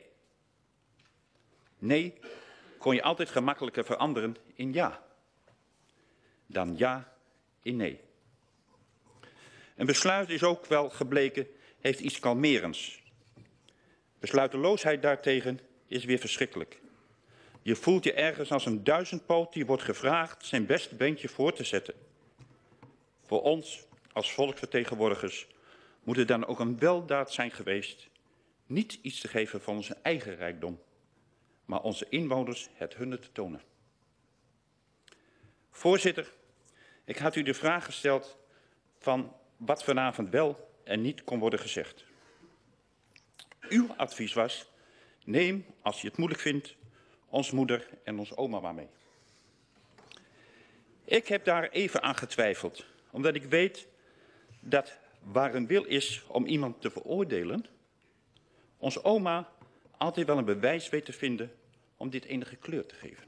C: Nee kon je altijd gemakkelijker veranderen in ja, dan ja in nee. Een besluit is ook wel gebleken, heeft iets kalmerends. Besluiteloosheid daartegen is weer verschrikkelijk. Je voelt je ergens als een duizendpoot die wordt gevraagd zijn beste beentje voor te zetten. Voor ons als volksvertegenwoordigers moet het dan ook een weldaad zijn geweest niet iets te geven van onze eigen rijkdom, maar onze inwoners het hunne te tonen. Voorzitter, ik had u de vraag gesteld van wat vanavond wel en niet kon worden gezegd. Uw advies was, neem, als je het moeilijk vindt, ons moeder en ons oma maar mee. Ik heb daar even aan getwijfeld, omdat ik weet dat waar een wil is om iemand te veroordelen, onze oma altijd wel een bewijs weet te vinden om dit enige kleur te geven.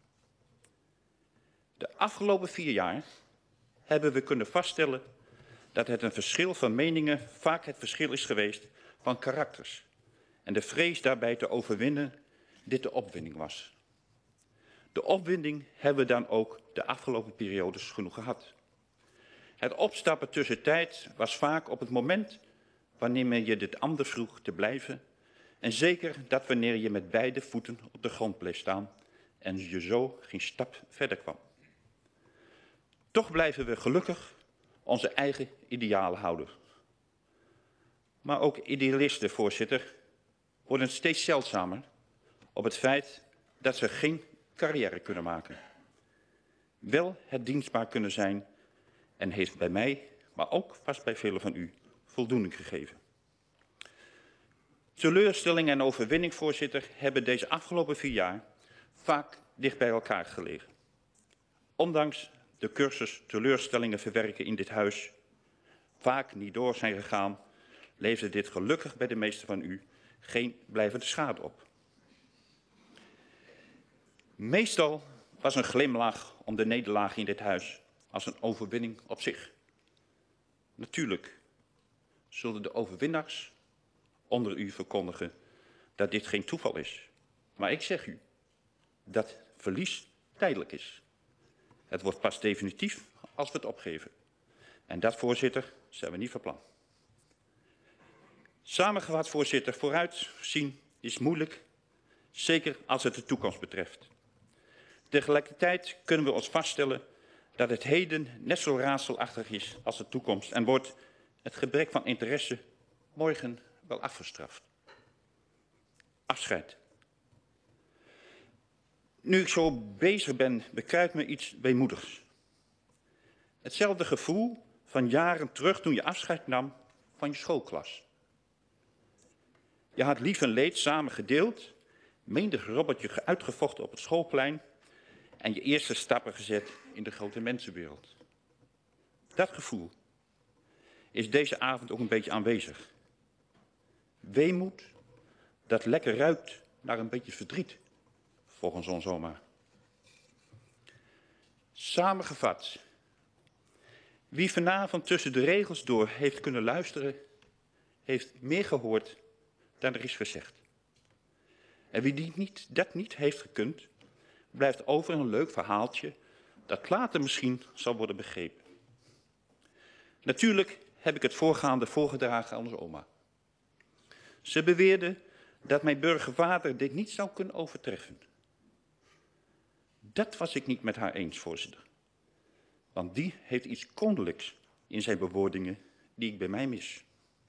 C: De afgelopen vier jaar hebben we kunnen vaststellen dat het een verschil van meningen vaak het verschil is geweest van karakters. En de vrees daarbij te overwinnen dit de opwinding was. De opwinding hebben we dan ook de afgelopen periodes genoeg gehad. Het opstappen tussentijd was vaak op het moment wanneer men je dit ander vroeg te blijven. En zeker dat wanneer je met beide voeten op de grond bleef staan en je zo geen stap verder kwam. Toch blijven we gelukkig onze eigen idealen houden. Maar ook idealisten, voorzitter, worden steeds zeldzamer op het feit dat ze geen carrière kunnen maken. Wel het dienstbaar kunnen zijn en heeft bij mij, maar ook vast bij velen van u, voldoening gegeven. Teleurstelling en overwinning, voorzitter, hebben deze afgelopen vier jaar vaak dicht bij elkaar gelegen. Ondanks de cursus teleurstellingen verwerken in dit huis vaak niet door zijn gegaan, leverde dit gelukkig bij de meesten van u geen blijvende schade op. Meestal was een glimlach om de nederlaag in dit huis als een overwinning op zich. Natuurlijk zullen de overwinnaars onder u verkondigen dat dit geen toeval is. Maar ik zeg u dat verlies tijdelijk is. Het wordt pas definitief als we het opgeven. En dat, voorzitter, zijn we niet van plan. Samengevat, voorzitter, vooruitzien is moeilijk, zeker als het de toekomst betreft. Tegelijkertijd kunnen we ons vaststellen dat het heden net zo raadselachtig is als de toekomst en wordt het gebrek van interesse morgen wel afgestraft. Afscheid. Nu ik zo bezig ben, bekruipt me iets weemoedigs. Hetzelfde gevoel van jaren terug toen je afscheid nam van je schoolklas. Je had lief en leed samen gedeeld, menig robbertje uitgevochten op het schoolplein en je eerste stappen gezet in de grote mensenwereld. Dat gevoel is deze avond ook een beetje aanwezig. Weemoed dat lekker ruikt naar een beetje verdriet, volgens ons oma. Samengevat, wie vanavond tussen de regels door heeft kunnen luisteren, heeft meer gehoord dan er is gezegd. En wie die niet, dat niet heeft gekund, blijft over een leuk verhaaltje dat later misschien zal worden begrepen. Natuurlijk heb ik het voorgaande voorgedragen aan onze oma. Ze beweerde dat mijn burgervader dit niet zou kunnen overtreffen. Dat was ik niet met haar eens, voorzitter. Want die heeft iets koninklijks in zijn bewoordingen die ik bij mij mis.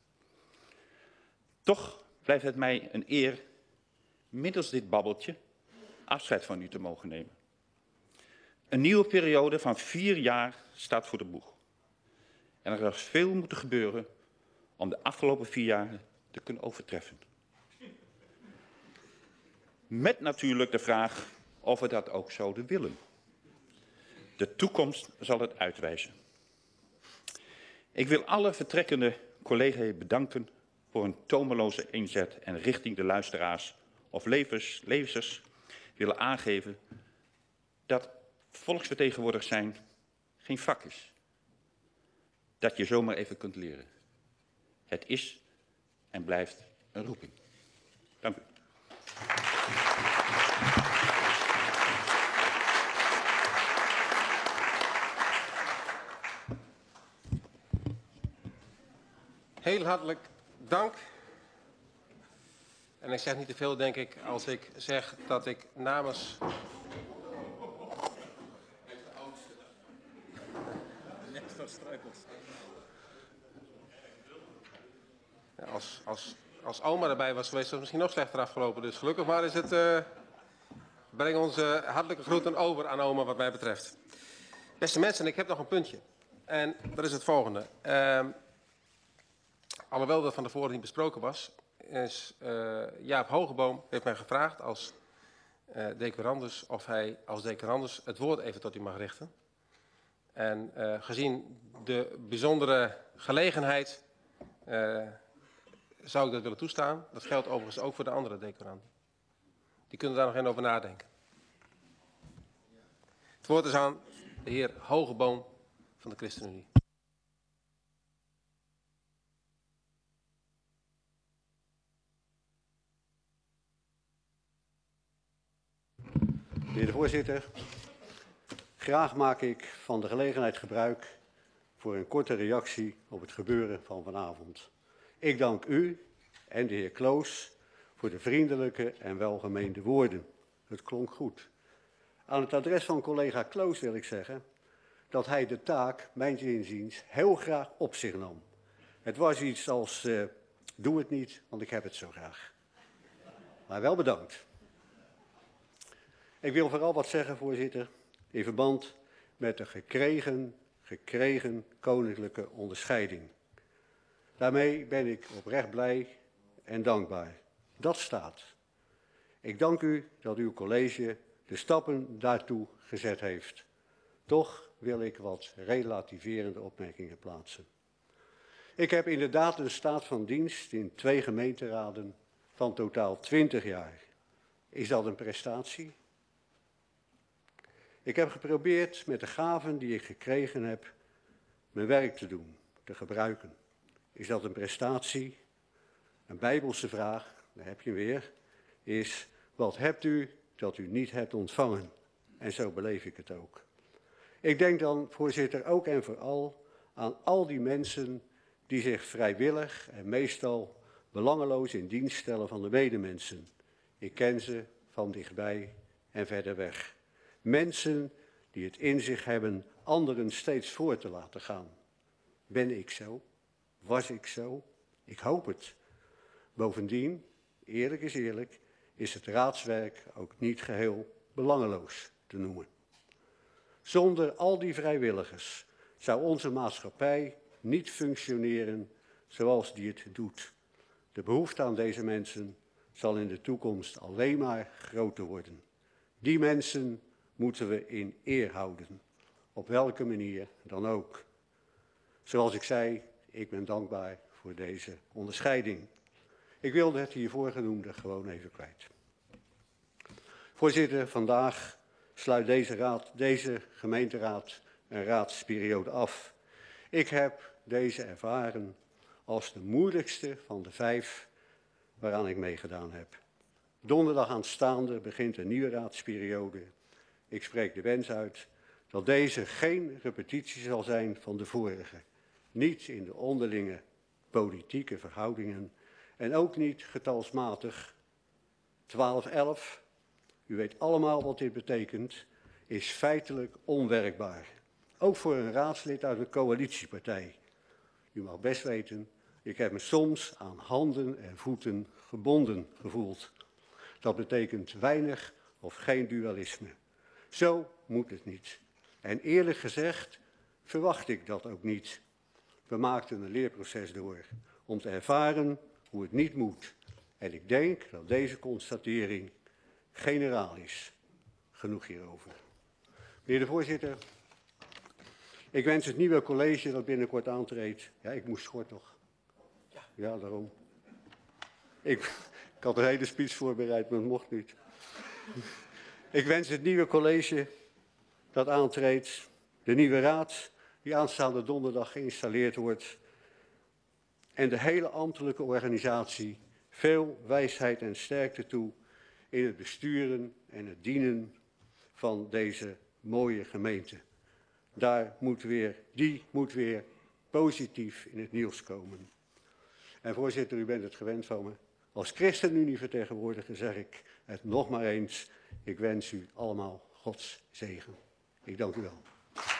C: Toch blijft het mij een eer middels dit babbeltje afscheid van u te mogen nemen. Een nieuwe periode van vier jaar staat voor de boeg. En er zal veel moeten gebeuren om de afgelopen vier jaar te kunnen overtreffen. Met natuurlijk de vraag of we dat ook zouden willen. De toekomst zal het uitwijzen. Ik wil alle vertrekkende collega's bedanken voor een tomeloze inzet en richting de luisteraars of levers, lezers willen aangeven dat volksvertegenwoordiger zijn geen vak is. Dat je zomaar even kunt leren. Het is en blijft een roeping. Dank u.
B: Heel hartelijk dank. En ik zeg niet te veel, denk ik, als ik zeg dat ik namens... Ja, als, als, als oma erbij was geweest, was het misschien nog slechter afgelopen. Dus gelukkig maar is het... Uh, breng onze hartelijke groeten over aan oma wat mij betreft. Beste mensen, ik heb nog een puntje. En dat is het volgende. Uh, alhoewel dat van tevoren niet besproken was, is uh, Jaap Hogeboom heeft mij gevraagd als uh, declarandus of hij als declarandus het woord even tot u mag richten. En uh, gezien de bijzondere gelegenheid uh, zou ik dat willen toestaan. Dat geldt overigens ook voor de andere declaranden. Die kunnen daar nog even over nadenken. Het woord is aan de heer Hogeboom van de ChristenUnie.
D: Meneer de voorzitter, graag maak ik van de gelegenheid gebruik voor een korte reactie op het gebeuren van vanavond. Ik dank u en de heer Kloos voor de vriendelijke en welgemeende woorden. Het klonk goed. Aan het adres van collega Kloos wil ik zeggen dat hij de taak, mijns inziens, heel graag op zich nam. Het was iets als, uh, doe het niet, want ik heb het zo graag. Maar wel bedankt. Ik wil vooral wat zeggen, voorzitter, in verband met de gekregen, gekregen koninklijke onderscheiding. Daarmee ben ik oprecht blij en dankbaar. Dat staat. Ik dank u dat uw college de stappen daartoe gezet heeft. Toch wil ik wat relativerende opmerkingen plaatsen. Ik heb inderdaad een staat van dienst in twee gemeenteraden van totaal twintig jaar. Is dat een prestatie? Ik heb geprobeerd met de gaven die ik gekregen heb mijn werk te doen, te gebruiken. Is dat een prestatie? Een bijbelse vraag, daar heb je hem weer, is: wat hebt u dat u niet hebt ontvangen? En zo beleef ik het ook. Ik denk dan, voorzitter, ook en vooral aan al die mensen die zich vrijwillig en meestal belangeloos in dienst stellen van de medemensen. Ik ken ze van dichtbij en verder weg. Mensen die het in zich hebben anderen steeds voor te laten gaan. Ben ik zo? Was ik zo? Ik hoop het. Bovendien, eerlijk is eerlijk, is het raadswerk ook niet geheel belangeloos te noemen. Zonder al die vrijwilligers zou onze maatschappij niet functioneren zoals die het doet. De behoefte aan deze mensen zal in de toekomst alleen maar groter worden. Die mensen moeten we in eer houden, op welke manier dan ook. Zoals ik zei, ik ben dankbaar voor deze onderscheiding. Ik wilde het hiervoor genoemde gewoon even kwijt. Voorzitter, vandaag sluit deze, raad, deze gemeenteraad een raadsperiode af. Ik heb deze ervaren als de moeilijkste van de vijf waaraan ik meegedaan heb. Donderdag aanstaande begint een nieuwe raadsperiode. Ik spreek de wens uit dat deze geen repetitie zal zijn van de vorige. Niet in de onderlinge politieke verhoudingen en ook niet getalsmatig. twaalf elf, u weet allemaal wat dit betekent, is feitelijk onwerkbaar. Ook voor een raadslid uit een coalitiepartij. U mag best weten, ik heb me soms aan handen en voeten gebonden gevoeld. Dat betekent weinig of geen dualisme. Zo moet het niet. En eerlijk gezegd verwacht ik dat ook niet. We maakten een leerproces door om te ervaren hoe het niet moet. En ik denk dat deze constatering generaal is. Genoeg hierover. Meneer de voorzitter, ik wens het nieuwe college dat binnenkort aantreedt. Ja, ik moest schort nog. Ja, daarom. Ik, ik had een hele speech voorbereid, maar het mocht niet. Ik wens het nieuwe college dat aantreedt, de nieuwe raad die aanstaande donderdag geïnstalleerd wordt en de hele ambtelijke organisatie veel wijsheid en sterkte toe in het besturen en het dienen van deze mooie gemeente. Daar moet weer, die moet weer positief in het nieuws komen. En voorzitter, u bent het gewend van me. Als ChristenUnie-vertegenwoordiger zeg ik het nog maar eens. Ik wens u allemaal Gods zegen. Ik dank u wel.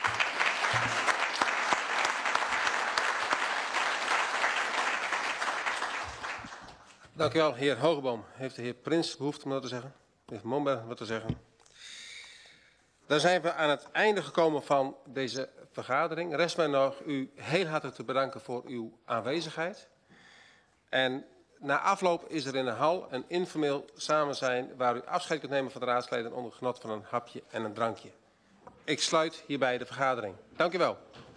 B: Dank u wel, heer Hogeboom. Heeft de heer Prins behoefte om wat te zeggen? De heer Momberg wat te zeggen? Dan zijn we aan het einde gekomen van deze vergadering. Rest mij nog u heel hartelijk te bedanken voor uw aanwezigheid. En na afloop is er in de hal een informeel samenzijn waar u afscheid kunt nemen van de raadsleden onder genot van een hapje en een drankje. Ik sluit hierbij de vergadering. Dank u wel.